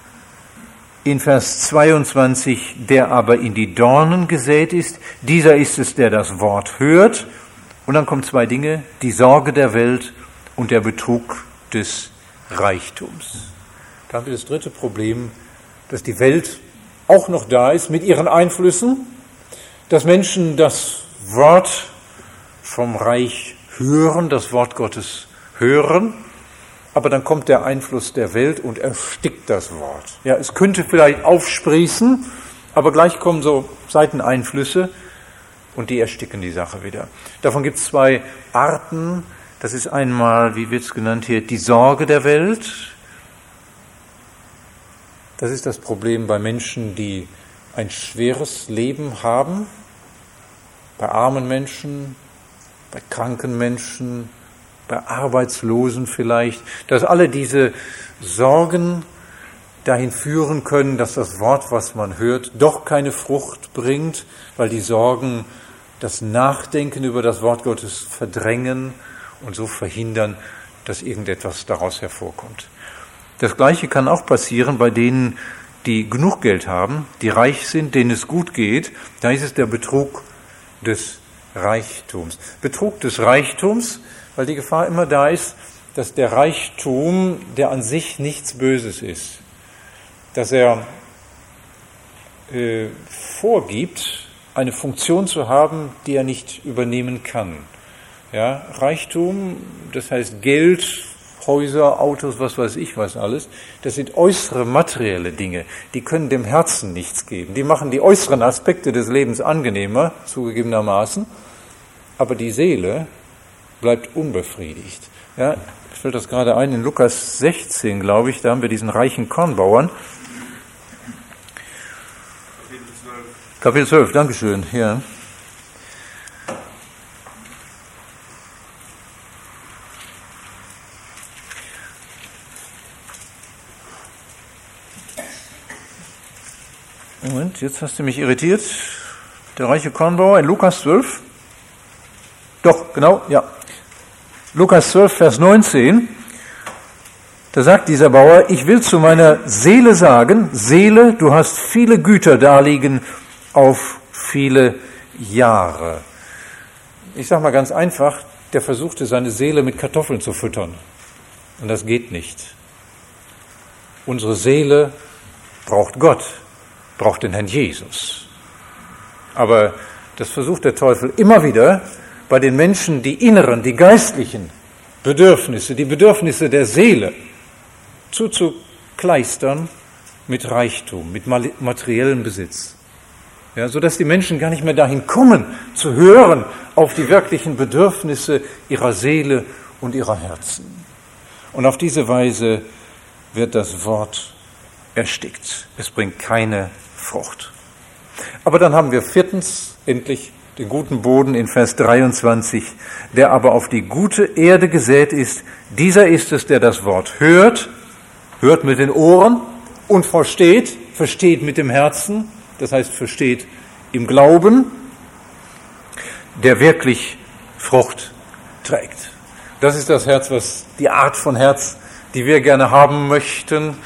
in Vers zweiundzwanzig, der aber in die Dornen gesät ist, dieser ist es, der das Wort hört. Und dann kommen zwei Dinge, die Sorge der Welt und der Betrug des Reichtums. Da haben wir das dritte Problem, dass die Welt auch noch da ist mit ihren Einflüssen, dass Menschen das Wort vom Reich hören, das Wort Gottes hören, aber dann kommt der Einfluss der Welt und erstickt das Wort. Ja, es könnte vielleicht aufsprießen, aber gleich kommen so Seiteneinflüsse und die ersticken die Sache wieder. Davon gibt es zwei Arten. Das ist einmal, wie wird es genannt hier, die Sorge der Welt. Das ist das Problem bei Menschen, die ein schweres Leben haben, bei armen Menschen, bei kranken Menschen, bei Arbeitslosen vielleicht, dass alle diese Sorgen dahin führen können, dass das Wort, was man hört, doch keine Frucht bringt, weil die Sorgen das Nachdenken über das Wort Gottes verdrängen und so verhindern, dass irgendetwas daraus hervorkommt. Das Gleiche kann auch passieren bei denen, die genug Geld haben, die reich sind, denen es gut geht. Da ist es der Betrug des Reichtums. Betrug des Reichtums, weil die Gefahr immer da ist, dass der Reichtum, der an sich nichts Böses ist, dass er äh, vorgibt, eine Funktion zu haben, die er nicht übernehmen kann. Ja, Reichtum, das heißt Geld, Häuser, Autos, was weiß ich was alles, das sind äußere materielle Dinge, die können dem Herzen nichts geben. Die machen die äußeren Aspekte des Lebens angenehmer, zugegebenermaßen, aber die Seele bleibt unbefriedigt. Ja, ich fällt das gerade ein, in Lukas sechzehn, glaube ich, da haben wir diesen reichen Kornbauern. Kapitel zwölf. Kapitel zwölf, Dankeschön, ja. Moment, jetzt hast du mich irritiert. Der reiche Kornbauer in Lukas zwölf. Doch, genau, ja. Lukas zwölf, Vers neunzehn. Da sagt dieser Bauer, ich will zu meiner Seele sagen, Seele, du hast viele Güter daliegen auf viele Jahre. Ich sage mal ganz einfach, der versuchte seine Seele mit Kartoffeln zu füttern. Und das geht nicht. Unsere Seele braucht Gott, braucht den Herrn Jesus. Aber das versucht der Teufel immer wieder bei den Menschen, die inneren, die geistlichen Bedürfnisse, die Bedürfnisse der Seele zuzukleistern mit Reichtum, mit materiellem Besitz. Ja, sodass die Menschen gar nicht mehr dahin kommen, zu hören auf die wirklichen Bedürfnisse ihrer Seele und ihrer Herzen. Und auf diese Weise wird das Wort erstickt. Es bringt keine Frucht. Aber dann haben wir viertens endlich den guten Boden in Vers dreiundzwanzig, der aber auf die gute Erde gesät ist. Dieser ist es, der das Wort hört, hört mit den Ohren und versteht, versteht mit dem Herzen, das heißt versteht im Glauben, der wirklich Frucht trägt. Das ist das Herz, was die Art von Herz, die wir gerne haben möchten.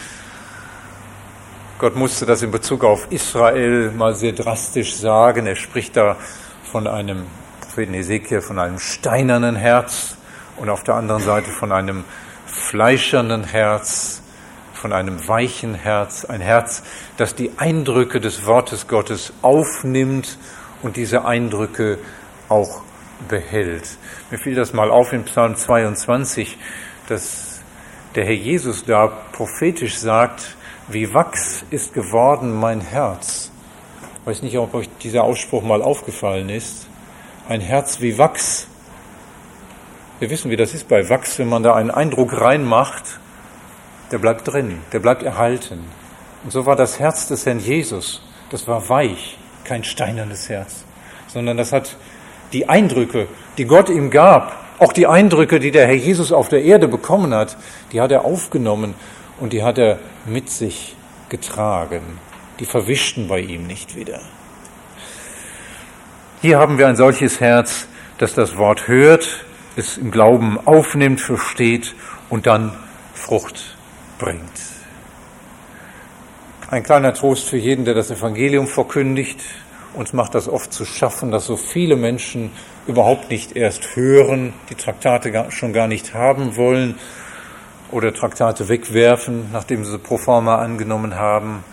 Gott musste das in Bezug auf Israel mal sehr drastisch sagen. Er spricht da von einem Propheten Hesekiel, von einem steinernen Herz und auf der anderen Seite von einem fleischernen Herz, von einem weichen Herz, ein Herz, das die Eindrücke des Wortes Gottes aufnimmt und diese Eindrücke auch behält. Mir fiel das mal auf in Psalm zweiundzwanzig, dass der Herr Jesus da prophetisch sagt, wie Wachs ist geworden mein Herz. Ich weiß nicht, ob euch dieser Ausspruch mal aufgefallen ist. Ein Herz wie Wachs. Wir wissen, wie das ist bei Wachs, wenn man da einen Eindruck reinmacht, der bleibt drin, der bleibt erhalten. Und so war das Herz des Herrn Jesus. Das war weich, kein steinernes Herz, sondern das hat die Eindrücke, die Gott ihm gab, auch die Eindrücke, die der Herr Jesus auf der Erde bekommen hat, die hat er aufgenommen und die hat er mit sich getragen. Die verwischten bei ihm nicht wieder. Hier haben wir ein solches Herz, das das Wort hört, es im Glauben aufnimmt, versteht und dann Frucht bringt. Ein kleiner Trost für jeden, der das Evangelium verkündigt. Uns macht das oft zu schaffen, dass so viele Menschen überhaupt nicht erst hören, die Traktate schon gar nicht haben wollen oder Traktate wegwerfen, nachdem sie pro forma angenommen haben.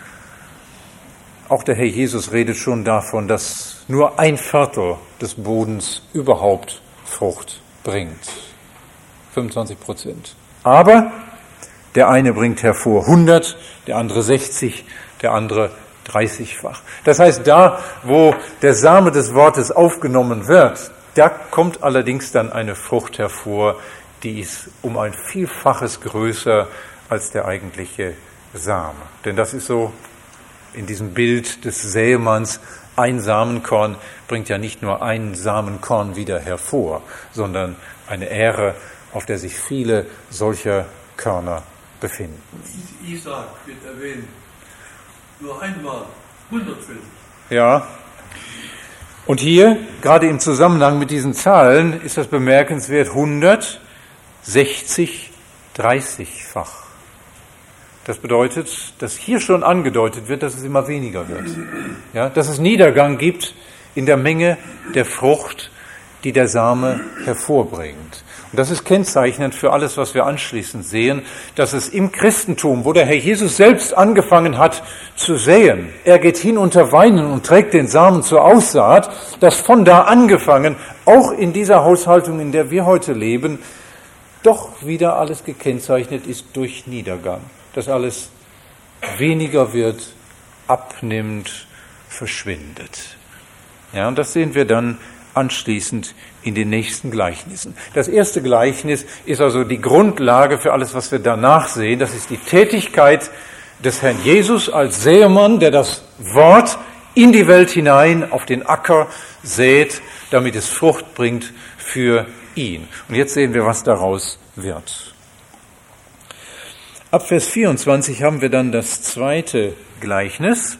Auch der Herr Jesus redet schon davon, dass nur ein Viertel des Bodens überhaupt Frucht bringt. fünfundzwanzig Prozent. Aber der eine bringt hervor hundert, der andere sechzig, der andere dreißigfach. Das heißt, da, wo der Same des Wortes aufgenommen wird, da kommt allerdings dann eine Frucht hervor, die ist um ein Vielfaches größer als der eigentliche Same. Denn das ist so in diesem Bild des Sämanns, ein Samenkorn bringt ja nicht nur ein Samenkorn wieder hervor, sondern eine Ähre, auf der sich viele solcher Körner befinden. Isaak wird erwähnt. Nur einmal, hundertfältig. Ja. Und hier, gerade im Zusammenhang mit diesen Zahlen, ist das bemerkenswert, hundert, sechzig, dreißigfach. Das bedeutet, dass hier schon angedeutet wird, dass es immer weniger wird. Ja, dass es Niedergang gibt in der Menge der Frucht, die der Same hervorbringt. Und das ist kennzeichnend für alles, was wir anschließend sehen, dass es im Christentum, wo der Herr Jesus selbst angefangen hat zu säen, er geht hin unter Weinen und trägt den Samen zur Aussaat, dass von da angefangen, auch in dieser Haushaltung, in der wir heute leben, doch wieder alles gekennzeichnet ist durch Niedergang. Dass alles weniger wird, abnimmt, verschwindet. Ja, und das sehen wir dann anschließend in den nächsten Gleichnissen. Das erste Gleichnis ist also die Grundlage für alles, was wir danach sehen. Das ist die Tätigkeit des Herrn Jesus als Sämann, der das Wort in die Welt hinein auf den Acker sät, damit es Frucht bringt für ihn. Und jetzt sehen wir, was daraus wird. Ab Vers vierundzwanzig haben wir dann das zweite Gleichnis.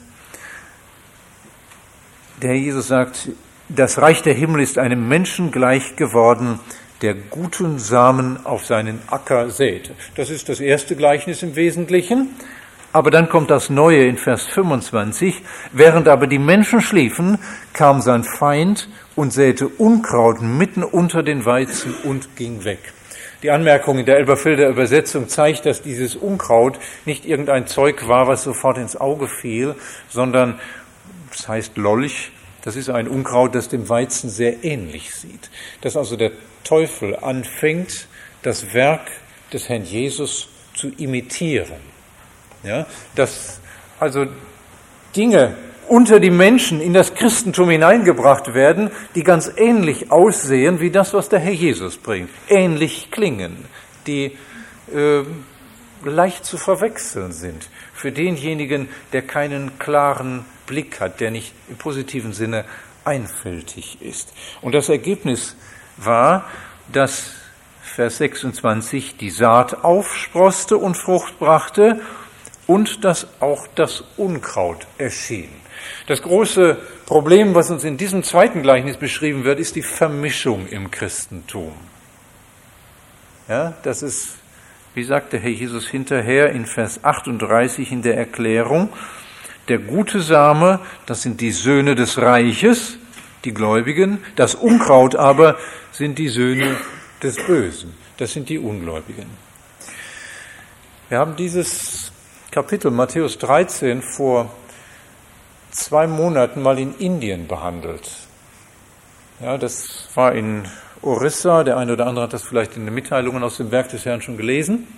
Der Herr Jesus sagt, das Reich der Himmel ist einem Menschen gleich geworden, der guten Samen auf seinen Acker säte. Das ist das erste Gleichnis im Wesentlichen. Aber dann kommt das Neue in Vers fünfundzwanzig. Während aber die Menschen schliefen, kam sein Feind und säte Unkraut mitten unter den Weizen und ging weg. Die Anmerkung in der Elberfelder Übersetzung zeigt, dass dieses Unkraut nicht irgendein Zeug war, was sofort ins Auge fiel, sondern, das heißt Lolch, das ist ein Unkraut, das dem Weizen sehr ähnlich sieht. Dass also der Teufel anfängt, das Werk des Herrn Jesus zu imitieren. Ja, dass also Dinge unter die Menschen in das Christentum hineingebracht werden, die ganz ähnlich aussehen wie das, was der Herr Jesus bringt. Ähnlich klingen, die äh, leicht zu verwechseln sind für denjenigen, der keinen klaren Blick hat, der nicht im positiven Sinne einfältig ist. Und das Ergebnis war, dass Vers sechsundzwanzig die Saat aufsproßte und Frucht brachte und dass auch das Unkraut erschien. Das große Problem, was uns in diesem zweiten Gleichnis beschrieben wird, ist die Vermischung im Christentum. Ja, das ist, wie sagt der Herr Jesus hinterher in Vers achtunddreißig in der Erklärung, der gute Same, das sind die Söhne des Reiches, die Gläubigen, das Unkraut aber sind die Söhne des Bösen, das sind die Ungläubigen. Wir haben dieses Kapitel Matthäus dreizehn vor zwei Monaten mal in Indien behandelt. Ja, das war in Orissa, der eine oder andere hat das vielleicht in den Mitteilungen aus dem Werk des Herrn schon gelesen.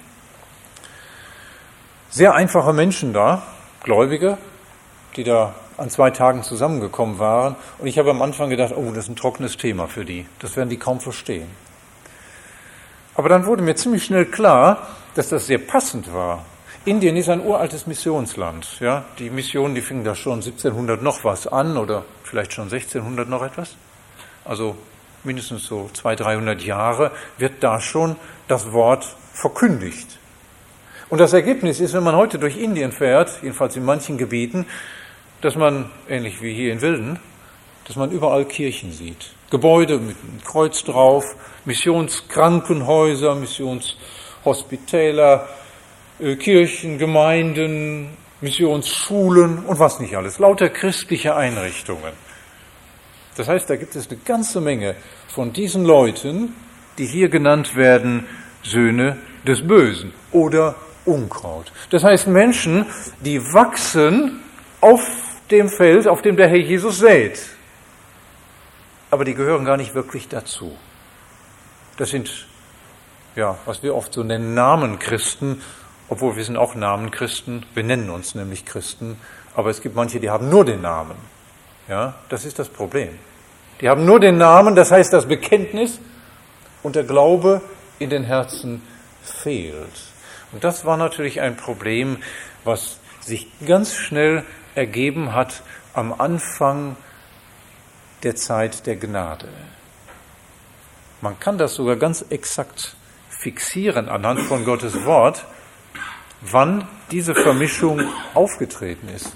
Sehr einfache Menschen da, Gläubige, die da an zwei Tagen zusammengekommen waren. Und ich habe am Anfang gedacht, oh, das ist ein trockenes Thema für die. Das werden die kaum verstehen. Aber dann wurde mir ziemlich schnell klar, dass das sehr passend war. Indien ist ein uraltes Missionsland. Ja? Die Missionen, die fingen da schon siebzehnhundert noch was an oder vielleicht schon sechzehnhundert noch etwas. Also mindestens so zweihundert, dreihundert Jahre wird da schon das Wort verkündigt. Und das Ergebnis ist, wenn man heute durch Indien fährt, jedenfalls in manchen Gebieten, dass man, ähnlich wie hier in Wilden, dass man überall Kirchen sieht. Gebäude mit einem Kreuz drauf, Missionskrankenhäuser, Missionshospitäler, Kirchen, Gemeinden, Missionsschulen und was nicht alles. Lauter christliche Einrichtungen. Das heißt, da gibt es eine ganze Menge von diesen Leuten, die hier genannt werden Söhne des Bösen oder Unkraut. Das heißt Menschen, die wachsen auf dem Feld, auf dem der Herr Jesus sät. Aber die gehören gar nicht wirklich dazu. Das sind, ja, was wir oft so nennen, Namenchristen, obwohl wir sind auch Namenchristen, wir nennen uns nämlich Christen, aber es gibt manche, die haben nur den Namen. Ja, das ist das Problem. Die haben nur den Namen, das heißt das Bekenntnis und der Glaube in den Herzen fehlt. Und das war natürlich ein Problem, was sich ganz schnell ergeben hat am Anfang der Zeit der Gnade. Man kann das sogar ganz exakt fixieren anhand von Gottes Wort, wann diese Vermischung aufgetreten ist.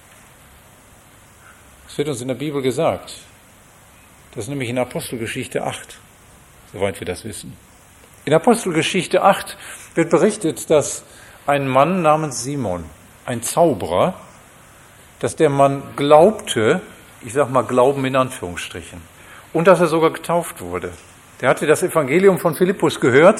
Das wird uns in der Bibel gesagt. Das ist nämlich in Apostelgeschichte acht, soweit wir das wissen. In Apostelgeschichte acht wird berichtet, dass ein Mann namens Simon, ein Zauberer, dass der Mann glaubte, ich sage mal Glauben in Anführungsstrichen, und dass er sogar getauft wurde. Der hatte das Evangelium von Philippus gehört,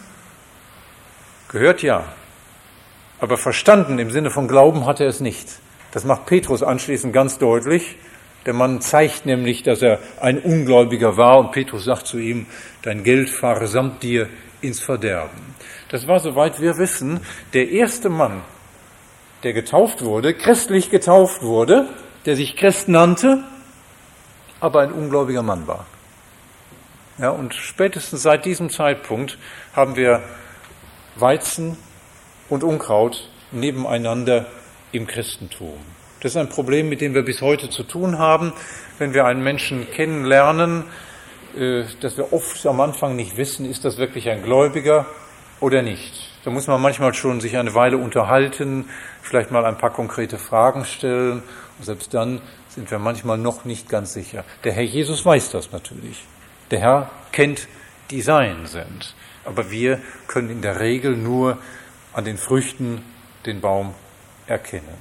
gehört ja, aber verstanden im Sinne von Glauben hat er es nicht. Das macht Petrus anschließend ganz deutlich. Der Mann zeigt nämlich, dass er ein Ungläubiger war und Petrus sagt zu ihm, dein Geld fahre samt dir ins Verderben. Das war, soweit wir wissen, der erste Mann, der getauft wurde, christlich getauft wurde, der sich Christ nannte, aber ein ungläubiger Mann war. Ja, und spätestens seit diesem Zeitpunkt haben wir Weizen und Unkraut nebeneinander im Christentum. Das ist ein Problem, mit dem wir bis heute zu tun haben, wenn wir einen Menschen kennenlernen, dass wir oft am Anfang nicht wissen, ist das wirklich ein Gläubiger oder nicht. Da muss man manchmal schon sich eine Weile unterhalten, vielleicht mal ein paar konkrete Fragen stellen. Und selbst dann sind wir manchmal noch nicht ganz sicher. Der Herr Jesus weiß das natürlich. Der Herr kennt die sein sind. Aber wir können in der Regel nur an den Früchten den Baum erkennen.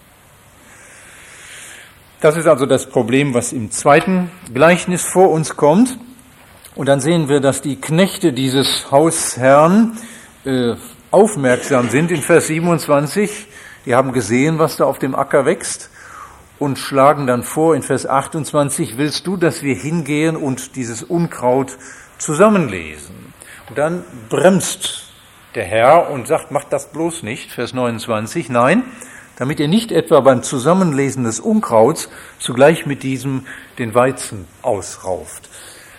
Das ist also das Problem, was im zweiten Gleichnis vor uns kommt. Und dann sehen wir, dass die Knechte dieses Hausherrn äh, aufmerksam sind in Vers siebenundzwanzig. Die haben gesehen, was da auf dem Acker wächst und schlagen dann vor in Vers achtundzwanzig, willst du, dass wir hingehen und dieses Unkraut zusammenlesen? Und dann bremst der Herr und sagt, macht das bloß nicht, Vers neunundzwanzig, nein, damit ihr nicht etwa beim Zusammenlesen des Unkrauts zugleich mit diesem den Weizen ausrauft.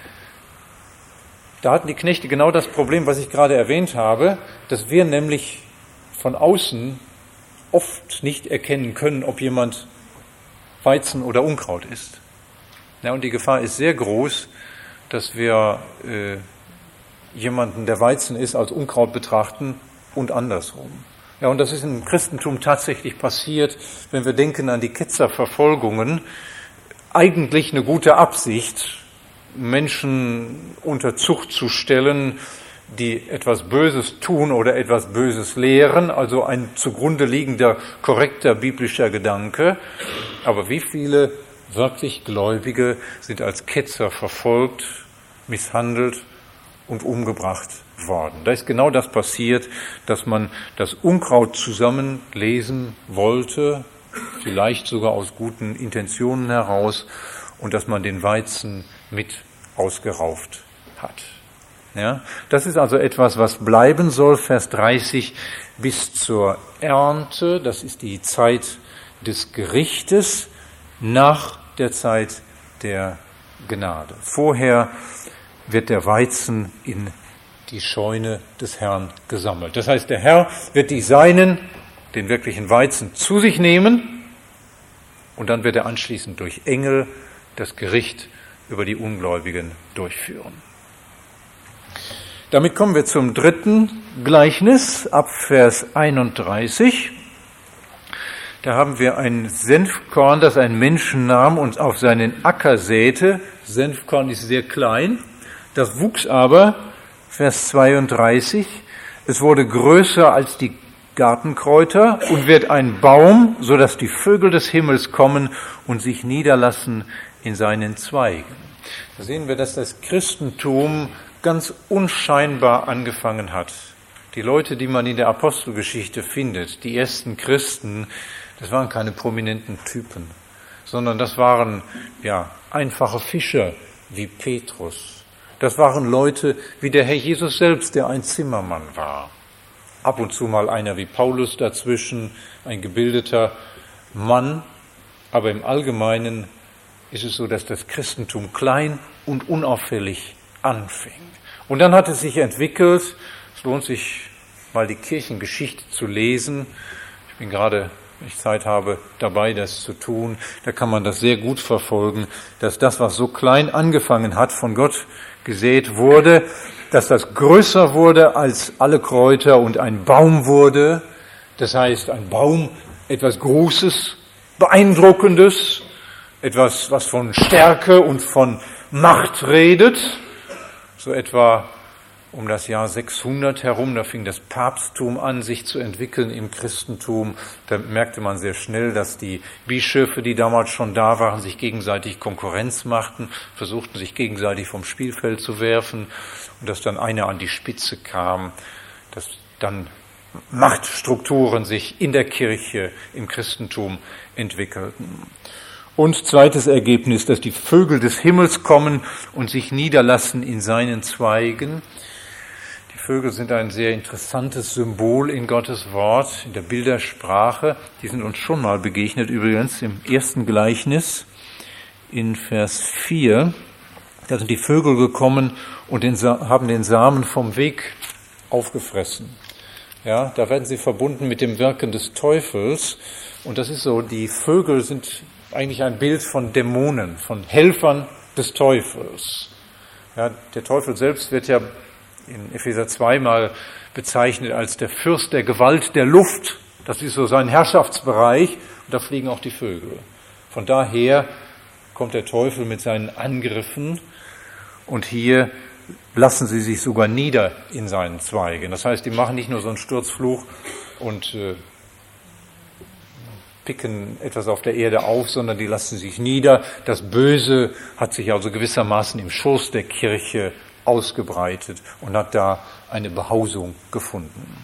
Da hatten die Knechte genau das Problem, was ich gerade erwähnt habe, dass wir nämlich von außen oft nicht erkennen können, ob jemand Weizen oder Unkraut ist. Ja, und die Gefahr ist sehr groß, dass wir äh, jemanden, der Weizen ist, als Unkraut betrachten und andersrum. Ja, und das ist im Christentum tatsächlich passiert, wenn wir denken an die Ketzerverfolgungen. Eigentlich eine gute Absicht, Menschen unter Zucht zu stellen, die etwas Böses tun oder etwas Böses lehren, also ein zugrunde liegender, korrekter biblischer Gedanke. Aber wie viele wirklich Gläubige sind als Ketzer verfolgt, misshandelt und umgebracht worden? Da ist genau das passiert, dass man das Unkraut zusammenlesen wollte, vielleicht sogar aus guten Intentionen heraus, und dass man den Weizen mit ausgerauft hat. Ja, das ist also etwas, was bleiben soll, Vers dreißig, bis zur Ernte. Das ist die Zeit des Gerichtes nach der Zeit der Gnade. Vorher wird der Weizen in die Scheune des Herrn gesammelt. Das heißt, der Herr wird die Seinen, den wirklichen Weizen, zu sich nehmen und dann wird er anschließend durch Engel das Gericht über die Ungläubigen durchführen. Damit kommen wir zum dritten Gleichnis, ab Vers einunddreißig. Da haben wir ein Senfkorn, das ein Mensch nahm und auf seinen Acker säte. Senfkorn ist sehr klein. Das wuchs aber, Vers zweiunddreißig, es wurde größer als die Gartenkräuter und wird ein Baum, so dass die Vögel des Himmels kommen und sich niederlassen in seinen Zweigen. Da sehen wir, dass das Christentum ganz unscheinbar angefangen hat. Die Leute, die man in der Apostelgeschichte findet, die ersten Christen, das waren keine prominenten Typen, sondern das waren ja einfache Fischer wie Petrus. Das waren Leute wie der Herr Jesus selbst, der ein Zimmermann war. Ab und zu mal einer wie Paulus dazwischen, ein gebildeter Mann, aber im Allgemeinen ist es so, dass das Christentum klein und unauffällig anfing. Und dann hat es sich entwickelt, es lohnt sich mal die Kirchengeschichte zu lesen. Ich bin gerade, wenn ich Zeit habe, dabei, das zu tun. Da kann man das sehr gut verfolgen, dass das, was so klein angefangen hat, von Gott gesät wurde, dass das größer wurde als alle Kräuter und ein Baum wurde. Das heißt, ein Baum, etwas Großes, Beeindruckendes, etwas, was von Stärke und von Macht redet. So etwa um das Jahr sechshundert herum, da fing das Papsttum an, sich zu entwickeln im Christentum. Da merkte man sehr schnell, dass die Bischöfe, die damals schon da waren, sich gegenseitig Konkurrenz machten, versuchten sich gegenseitig vom Spielfeld zu werfen und dass dann einer an die Spitze kam, dass dann Machtstrukturen sich in der Kirche, im Christentum entwickelten. Und zweites Ergebnis, dass die Vögel des Himmels kommen und sich niederlassen in seinen Zweigen. Die Vögel sind ein sehr interessantes Symbol in Gottes Wort, in der Bildersprache. Die sind uns schon mal begegnet, übrigens im ersten Gleichnis in Vers vier. Da sind die Vögel gekommen und den, haben den Samen vom Weg aufgefressen. Ja, da werden sie verbunden mit dem Wirken des Teufels. Und das ist so, die Vögel sind eigentlich ein Bild von Dämonen, von Helfern des Teufels. Ja, der Teufel selbst wird ja in Epheser zwei mal bezeichnet als der Fürst der Gewalt der Luft. Das ist so sein Herrschaftsbereich und da fliegen auch die Vögel. Von daher kommt der Teufel mit seinen Angriffen und hier lassen sie sich sogar nieder in seinen Zweigen. Das heißt, die machen nicht nur so einen Sturzfluch und äh, picken etwas auf der Erde auf, sondern die lassen sich nieder. Das Böse hat sich also gewissermaßen im Schoß der Kirche ausgebreitet und hat da eine Behausung gefunden.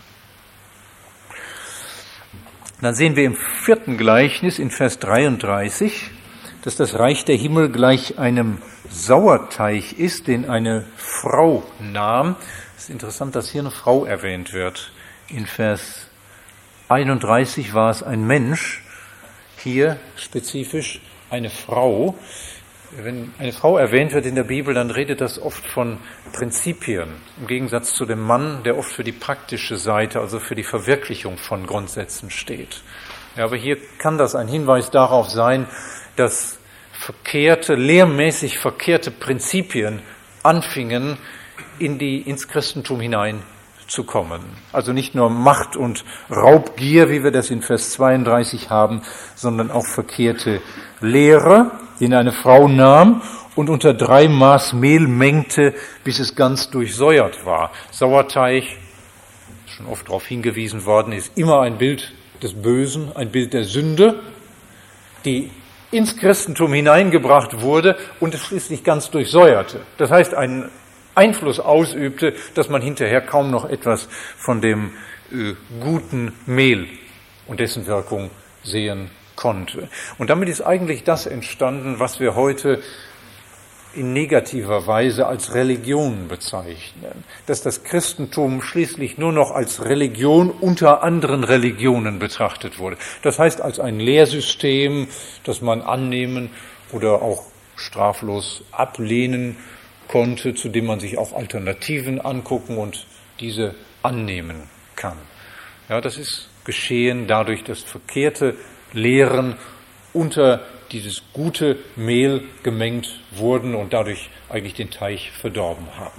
Dann sehen wir im vierten Gleichnis in Vers dreiunddreißig, dass das Reich der Himmel gleich einem Sauerteig ist, den eine Frau nahm. Es ist interessant, dass hier eine Frau erwähnt wird. In Vers einunddreißig war es ein Mensch, hier spezifisch eine Frau. Wenn eine Frau erwähnt wird in der Bibel, dann redet das oft von Prinzipien, im Gegensatz zu dem Mann, der oft für die praktische Seite, also für die Verwirklichung von Grundsätzen steht. Ja, aber hier kann das ein Hinweis darauf sein, dass verkehrte, lehrmäßig verkehrte Prinzipien anfingen, in die, ins Christentum hineinzukommen. Also nicht nur Macht und Raubgier, wie wir das in Vers zweiunddreißig haben, sondern auch verkehrte Lehre, den eine Frau nahm und unter drei Maß Mehl mengte, bis es ganz durchsäuert war. Sauerteig, schon oft darauf hingewiesen worden, ist immer ein Bild des Bösen, ein Bild der Sünde, die ins Christentum hineingebracht wurde und es schließlich ganz durchsäuerte. Das heißt, einen Einfluss ausübte, dass man hinterher kaum noch etwas von dem äh, guten Mehl und dessen Wirkung sehen konnte. Und damit ist eigentlich das entstanden, was wir heute in negativer Weise als Religion bezeichnen. Dass das Christentum schließlich nur noch als Religion unter anderen Religionen betrachtet wurde. Das heißt, als ein Lehrsystem, das man annehmen oder auch straflos ablehnen konnte, zu dem man sich auch Alternativen angucken und diese annehmen kann. Ja, das ist geschehen dadurch, dass verkehrte Lehren unter dieses gute Mehl gemengt wurden und dadurch eigentlich den Teich verdorben haben.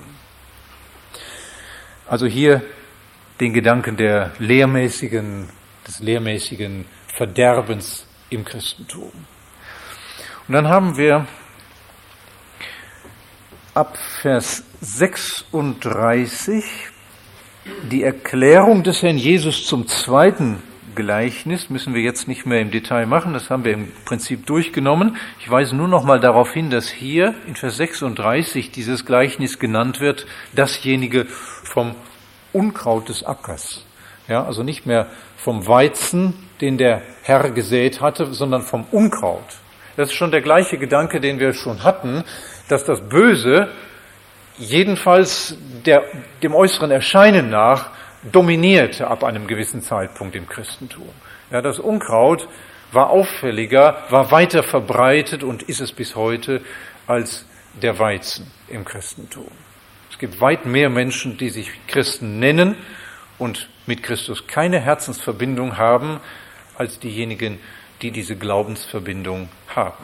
Also hier den Gedanken der lehrmäßigen, des lehrmäßigen Verderbens im Christentum. Und dann haben wir ab Vers sechsunddreißig die Erklärung des Herrn Jesus zum zweiten Gleichnis, müssen wir jetzt nicht mehr im Detail machen, das haben wir im Prinzip durchgenommen. Ich weise nur noch mal darauf hin, dass hier in Vers sechsunddreißig dieses Gleichnis genannt wird, dasjenige vom Unkraut des Ackers. Ja, also nicht mehr vom Weizen, den der Herr gesät hatte, sondern vom Unkraut. Das ist schon der gleiche Gedanke, den wir schon hatten, dass das Böse jedenfalls der, dem äußeren Erscheinen nach dominierte ab einem gewissen Zeitpunkt im Christentum. Ja, das Unkraut war auffälliger, war weiter verbreitet und ist es bis heute als der Weizen im Christentum. Es gibt weit mehr Menschen, die sich Christen nennen und mit Christus keine Herzensverbindung haben, als diejenigen, die diese Glaubensverbindung haben.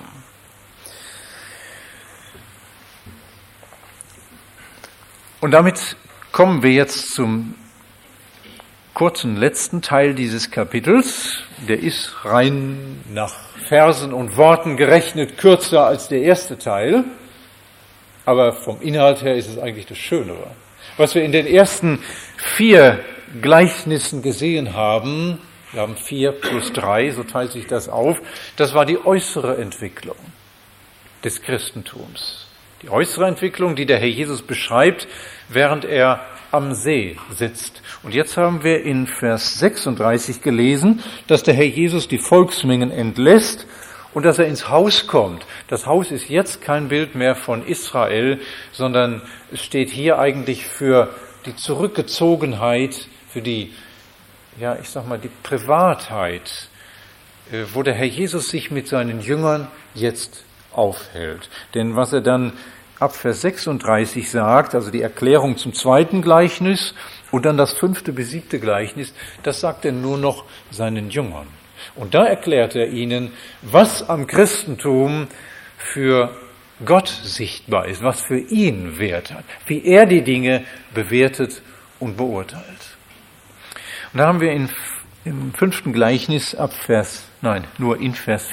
Und damit kommen wir jetzt zum kurzen letzten Teil dieses Kapitels. Der ist rein nach Versen und Worten gerechnet kürzer als der erste Teil, aber vom Inhalt her ist es eigentlich das Schönere. Was wir in den ersten vier Gleichnissen gesehen haben, wir haben vier plus drei, so teilt sich das auf, das war die äußere Entwicklung des Christentums. Die äußere Entwicklung, die der Herr Jesus beschreibt, während er am See sitzt. Und jetzt haben wir in Vers sechsunddreißig gelesen, dass der Herr Jesus die Volksmengen entlässt und dass er ins Haus kommt. Das Haus ist jetzt kein Bild mehr von Israel, sondern es steht hier eigentlich für die Zurückgezogenheit, für die, ja, ich sag mal, die Privatheit, wo der Herr Jesus sich mit seinen Jüngern jetzt aufhält. Denn was er dann ab Vers sechsunddreißig sagt, also die Erklärung zum zweiten Gleichnis und dann das fünfte bis siebte Gleichnis, das sagt er nur noch seinen Jüngern. Und da erklärt er ihnen, was am Christentum für Gott sichtbar ist, was für ihn Wert hat, wie er die Dinge bewertet und beurteilt. Und da haben wir in, im fünften Gleichnis ab Vers, nein, nur in Vers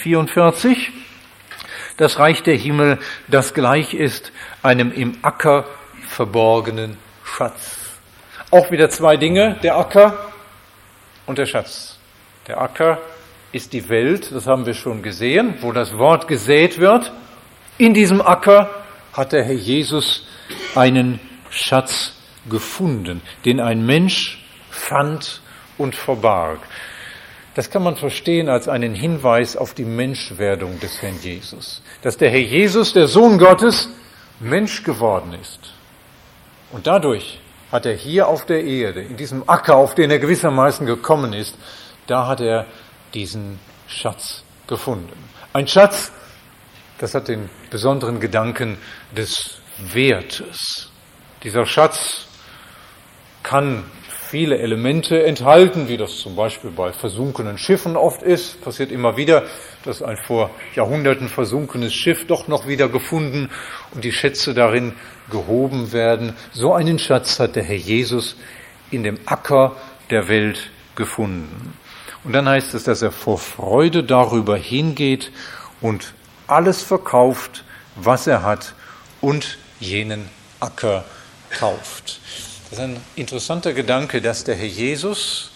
vierundvierzig, das Reich der Himmel, das gleich ist einem im Acker verborgenen Schatz. Auch wieder zwei Dinge, der Acker und der Schatz. Der Acker ist die Welt, das haben wir schon gesehen, wo das Wort gesät wird. In diesem Acker hat der Herr Jesus einen Schatz gefunden, den ein Mensch fand und verbarg. Das kann man verstehen als einen Hinweis auf die Menschwerdung des Herrn Jesus. Dass der Herr Jesus, der Sohn Gottes, Mensch geworden ist. Und dadurch hat er hier auf der Erde, in diesem Acker, auf den er gewissermaßen gekommen ist, da hat er diesen Schatz gefunden. Ein Schatz, das hat den besonderen Gedanken des Wertes. Dieser Schatz kann viele Elemente enthalten, wie das zum Beispiel bei versunkenen Schiffen oft ist. Passiert immer wieder, dass ein vor Jahrhunderten versunkenes Schiff doch noch wieder gefunden und die Schätze darin gehoben werden. So einen Schatz hat der Herr Jesus in dem Acker der Welt gefunden. Und dann heißt es, dass er vor Freude darüber hingeht und alles verkauft, was er hat, und jenen Acker kauft. Das ist ein interessanter Gedanke, dass der Herr Jesus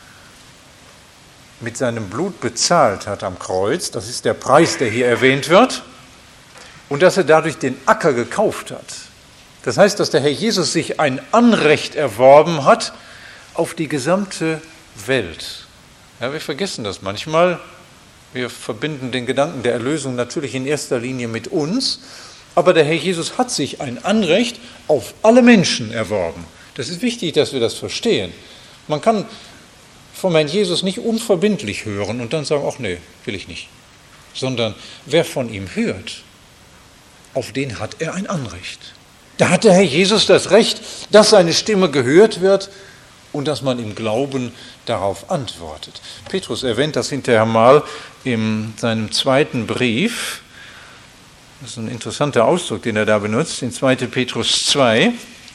mit seinem Blut bezahlt hat am Kreuz. Das ist der Preis, der hier erwähnt wird. Und dass er dadurch den Acker gekauft hat. Das heißt, dass der Herr Jesus sich ein Anrecht erworben hat auf die gesamte Welt. Ja, wir vergessen das manchmal. Wir verbinden den Gedanken der Erlösung natürlich in erster Linie mit uns. Aber der Herr Jesus hat sich ein Anrecht auf alle Menschen erworben. Das ist wichtig, dass wir das verstehen. Man kann vom Herrn Jesus nicht unverbindlich hören und dann sagen, ach nee, will ich nicht. Sondern wer von ihm hört, auf den hat er ein Anrecht. Da hat der Herr Jesus das Recht, dass seine Stimme gehört wird und dass man im Glauben darauf antwortet. Petrus erwähnt das hinterher mal in seinem zweiten Brief. Das ist ein interessanter Ausdruck, den er da benutzt, in zweiter Petrus zwei.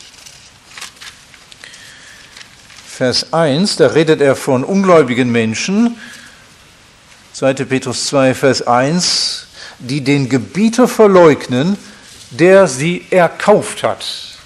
Vers eins, da redet er von ungläubigen Menschen, zweiter Petrus zwei, Vers eins, die den Gebieter verleugnen, der sie erkauft hat.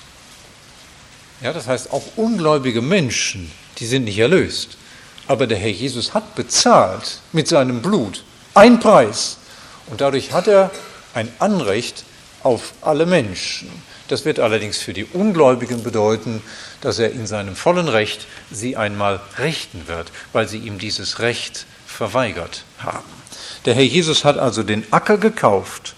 Ja, das heißt, auch ungläubige Menschen, die sind nicht erlöst. Aber der Herr Jesus hat bezahlt mit seinem Blut einen Preis. Und dadurch hat er ein Anrecht auf alle Menschen. Das wird allerdings für die Ungläubigen bedeuten, dass er in seinem vollen Recht sie einmal richten wird, weil sie ihm dieses Recht verweigert haben. Der Herr Jesus hat also den Acker gekauft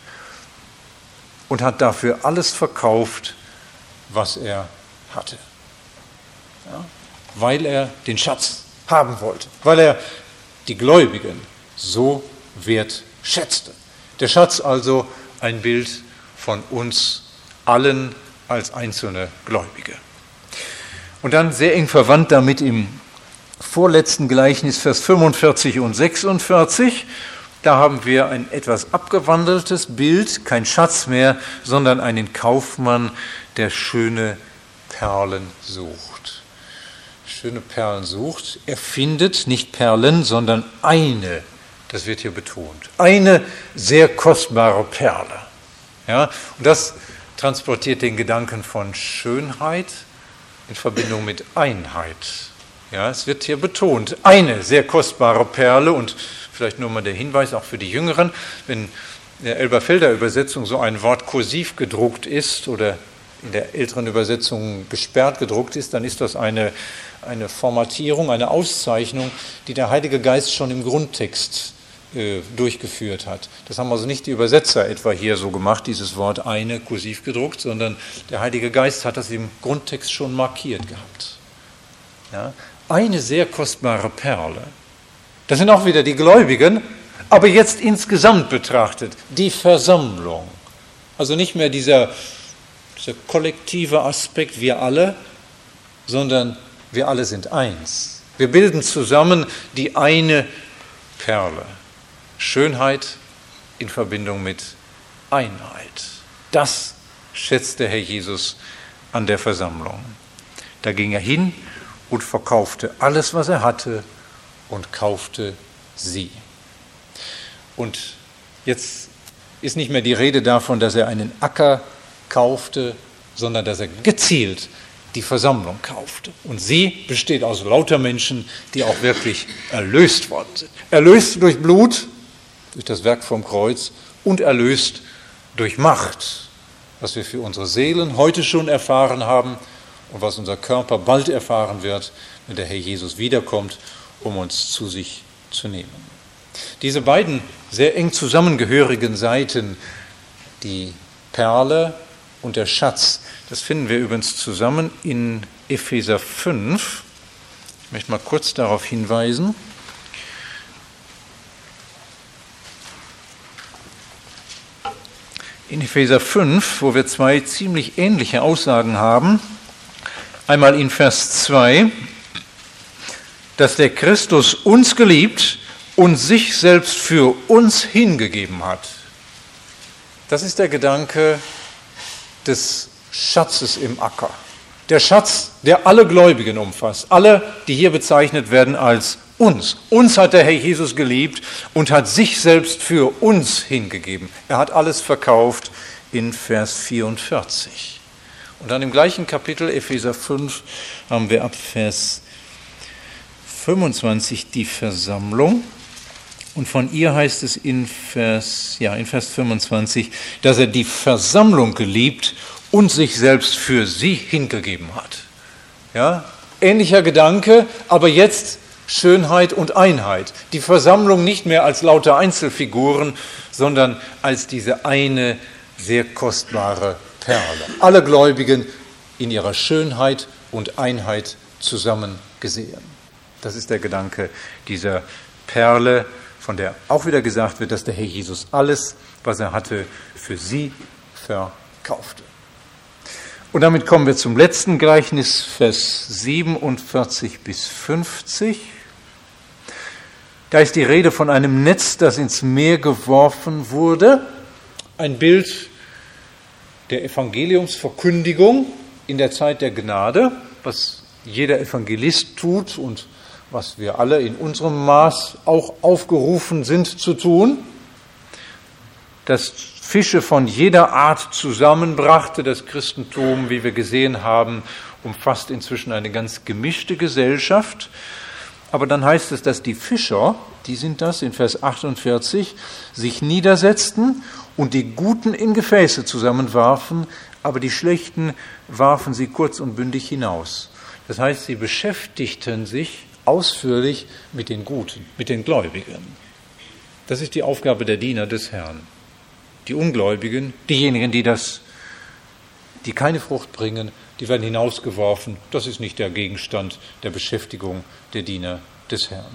und hat dafür alles verkauft, was er hatte. Ja, weil er den Schatz haben wollte, weil er die Gläubigen so wertschätzte. Der Schatz also ein Bild von uns allen als einzelne Gläubige. Und dann sehr eng verwandt damit im vorletzten Gleichnis, Vers fünfundvierzig und sechsundvierzig, da haben wir ein etwas abgewandeltes Bild, kein Schatz mehr, sondern einen Kaufmann, der schöne Perlen sucht. Schöne Perlen sucht. Er findet nicht Perlen, sondern eine, das wird hier betont, eine sehr kostbare Perle. Ja, und das transportiert den Gedanken von Schönheit in Verbindung mit Einheit. Ja, es wird hier betont, eine sehr kostbare Perle, und vielleicht nur mal der Hinweis auch für die Jüngeren, wenn in der Elberfelder Übersetzung so ein Wort kursiv gedruckt ist oder in der älteren Übersetzung gesperrt gedruckt ist, dann ist das eine, eine Formatierung, eine Auszeichnung, die der Heilige Geist schon im Grundtext äh, durchgeführt hat. Das haben also nicht die Übersetzer etwa hier so gemacht, dieses Wort eine kursiv gedruckt, sondern der Heilige Geist hat das im Grundtext schon markiert gehabt. Ja? Eine sehr kostbare Perle. Das sind auch wieder die Gläubigen, aber jetzt insgesamt betrachtet, die Versammlung. Also nicht mehr dieser, dieser kollektive Aspekt, wir alle, sondern wir alle sind eins. Wir bilden zusammen die eine Perle. Schönheit in Verbindung mit Einheit. Das schätzt der Herr Jesus an der Versammlung. Da ging er hin und verkaufte alles, was er hatte, und kaufte sie. Und jetzt ist nicht mehr die Rede davon, dass er einen Acker kaufte, sondern dass er gezielt die Versammlung kaufte. Und sie besteht aus lauter Menschen, die auch wirklich erlöst worden sind. Erlöst durch Blut, durch das Werk vom Kreuz und erlöst durch Macht, was wir für unsere Seelen heute schon erfahren haben und was unser Körper bald erfahren wird, wenn der Herr Jesus wiederkommt, um uns zu sich zu nehmen. Diese beiden sehr eng zusammengehörigen Seiten, die Perle und der Schatz, das finden wir übrigens zusammen in Epheser fünf. Ich möchte mal kurz darauf hinweisen. In Epheser fünf, wo wir zwei ziemlich ähnliche Aussagen haben. Einmal in Vers zwei, dass der Christus uns geliebt und sich selbst für uns hingegeben hat. Das ist der Gedanke des Schatzes im Acker. Der Schatz, der alle Gläubigen umfasst, alle, die hier bezeichnet werden als uns. Uns hat der Herr Jesus geliebt und hat sich selbst für uns hingegeben. Er hat alles verkauft in Vers vierundvierzig. Und dann im gleichen Kapitel, Epheser fünf, haben wir ab Vers fünfundzwanzig die Versammlung. Und von ihr heißt es in Vers, ja, in Vers fünfundzwanzig, dass er die Versammlung geliebt und sich selbst für sie hingegeben hat. Ja, ähnlicher Gedanke, aber jetzt Schönheit und Einheit. Die Versammlung nicht mehr als lauter Einzelfiguren, sondern als diese eine sehr kostbare Perle. Alle Gläubigen in ihrer Schönheit und Einheit zusammen gesehen. Das ist der Gedanke dieser Perle, von der auch wieder gesagt wird, dass der Herr Jesus alles, was er hatte, für sie verkaufte. Und damit kommen wir zum letzten Gleichnis, Vers siebenundvierzig bis fünfzig. Da ist die Rede von einem Netz, das ins Meer geworfen wurde. Ein Bild der Evangeliumsverkündigung in der Zeit der Gnade, was jeder Evangelist tut und was wir alle in unserem Maß auch aufgerufen sind zu tun, das Fische von jeder Art zusammenbrachte. Das Christentum, wie wir gesehen haben, umfasst inzwischen eine ganz gemischte Gesellschaft. Aber dann heißt es, dass die Fischer, die sind das in Vers achtundvierzig, sich niedersetzten und die Guten in Gefäße zusammenwarfen, aber die Schlechten warfen sie kurz und bündig hinaus. Das heißt, sie beschäftigten sich ausführlich mit den Guten, mit den Gläubigen. Das ist die Aufgabe der Diener des Herrn. Die Ungläubigen, diejenigen, die das, die keine Frucht bringen, die werden hinausgeworfen. Das ist nicht der Gegenstand der Beschäftigung der Diener des Herrn.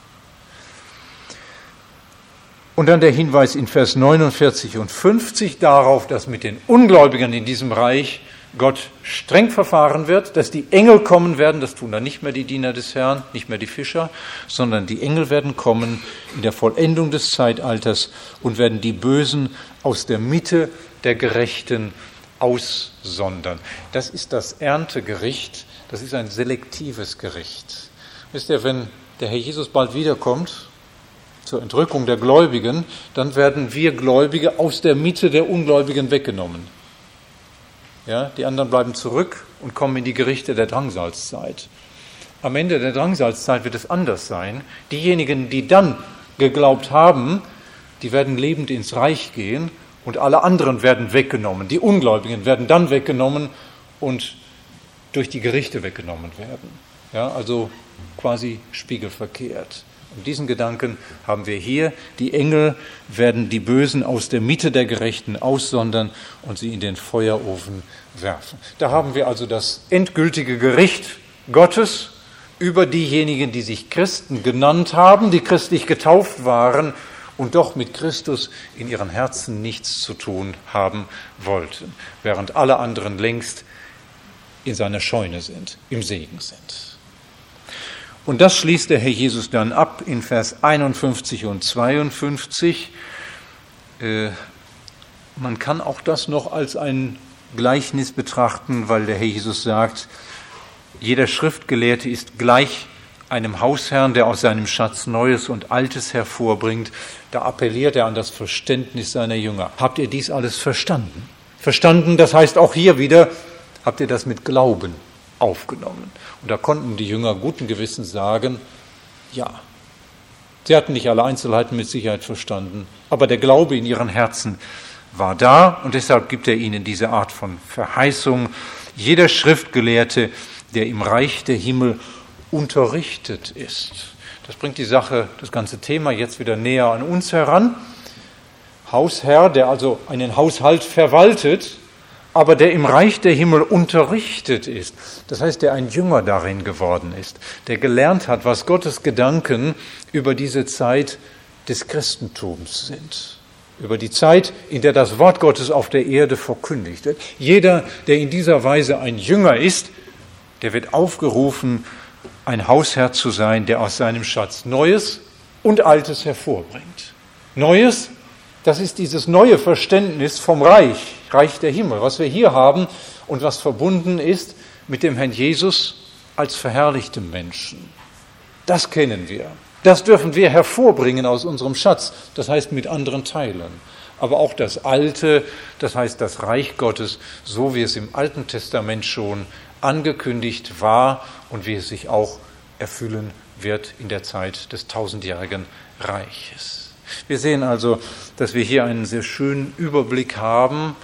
Und dann der Hinweis in Vers neunundvierzig und fünfzig darauf, dass mit den Ungläubigen in diesem Reich Gott streng verfahren wird, dass die Engel kommen werden, das tun dann nicht mehr die Diener des Herrn, nicht mehr die Fischer, sondern die Engel werden kommen in der Vollendung des Zeitalters und werden die Bösen aus der Mitte der Gerechten aussondern. Das ist das Erntegericht, das ist ein selektives Gericht. Wisst ihr, wenn der Herr Jesus bald wiederkommt, zur Entrückung der Gläubigen, dann werden wir Gläubige aus der Mitte der Ungläubigen weggenommen. Ja, die anderen bleiben zurück und kommen in die Gerichte der Drangsalzzeit. Am Ende der Drangsalzzeit wird es anders sein. Diejenigen, die dann geglaubt haben, die werden lebend ins Reich gehen und alle anderen werden weggenommen. Die Ungläubigen werden dann weggenommen und durch die Gerichte weggenommen werden. Ja, also quasi spiegelverkehrt. Und diesen Gedanken haben wir hier. Die Engel werden die Bösen aus der Mitte der Gerechten aussondern und sie in den Feuerofen werfen. Da haben wir also das endgültige Gericht Gottes über diejenigen, die sich Christen genannt haben, die christlich getauft waren und doch mit Christus in ihren Herzen nichts zu tun haben wollten, während alle anderen längst in seiner Scheune sind, im Segen sind. Und das schließt der Herr Jesus dann ab in Vers einundfünfzig und zweiundfünfzig. Äh, man kann auch das noch als ein Gleichnis betrachten, weil der Herr Jesus sagt, jeder Schriftgelehrte ist gleich einem Hausherrn, der aus seinem Schatz Neues und Altes hervorbringt. Da appelliert er an das Verständnis seiner Jünger. Habt ihr dies alles verstanden? Verstanden, das heißt auch hier wieder habt ihr das mit Glauben aufgenommen? Und da konnten die Jünger guten Gewissens sagen, ja. Sie hatten nicht alle Einzelheiten mit Sicherheit verstanden, aber der Glaube in ihren Herzen war da und deshalb gibt er ihnen diese Art von Verheißung. Jeder Schriftgelehrte, der im Reich der Himmel unterrichtet ist. Das bringt die Sache, das ganze Thema jetzt wieder näher an uns heran. Hausherr, der also einen Haushalt verwaltet, aber der im Reich der Himmel unterrichtet ist. Das heißt, der ein Jünger darin geworden ist, der gelernt hat, was Gottes Gedanken über diese Zeit des Christentums sind. Über die Zeit, in der das Wort Gottes auf der Erde verkündigt wird. Jeder, der in dieser Weise ein Jünger ist, der wird aufgerufen, ein Hausherr zu sein, der aus seinem Schatz Neues und Altes hervorbringt. Neues, das ist dieses neue Verständnis vom Reich, Reich der Himmel, was wir hier haben und was verbunden ist mit dem Herrn Jesus als verherrlichtem Menschen. Das kennen wir. Das dürfen wir hervorbringen aus unserem Schatz, das heißt mit anderen teilen. Aber auch das Alte, das heißt das Reich Gottes, so wie es im Alten Testament schon angekündigt war und wie es sich auch erfüllen wird in der Zeit des tausendjährigen Reiches. Wir sehen also, dass wir hier einen sehr schönen Überblick haben.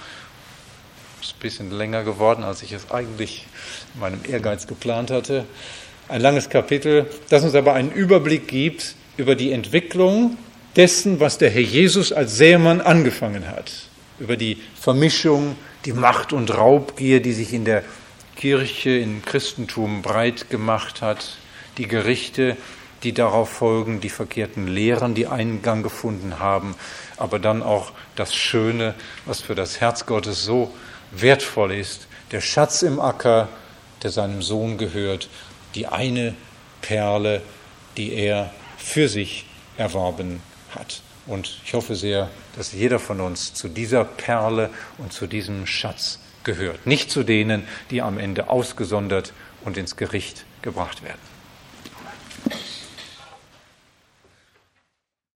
Es ist ein bisschen länger geworden, als ich es eigentlich in meinem Ehrgeiz geplant hatte. Ein langes Kapitel, das uns aber einen Überblick gibt über die Entwicklung dessen, was der Herr Jesus als Sämann angefangen hat. Über die Vermischung, die Macht- und Raubgier, die sich in der Kirche, im Christentum breit gemacht hat, die Gerichte, die darauf folgen, die verkehrten Lehren, die Eingang gefunden haben, aber dann auch das Schöne, was für das Herz Gottes so wertvoll ist, der Schatz im Acker, der seinem Sohn gehört, die eine Perle, die er für sich erworben hat. Und ich hoffe sehr, dass jeder von uns zu dieser Perle und zu diesem Schatz gehört. Nicht zu denen, die am Ende ausgesondert und ins Gericht gebracht werden.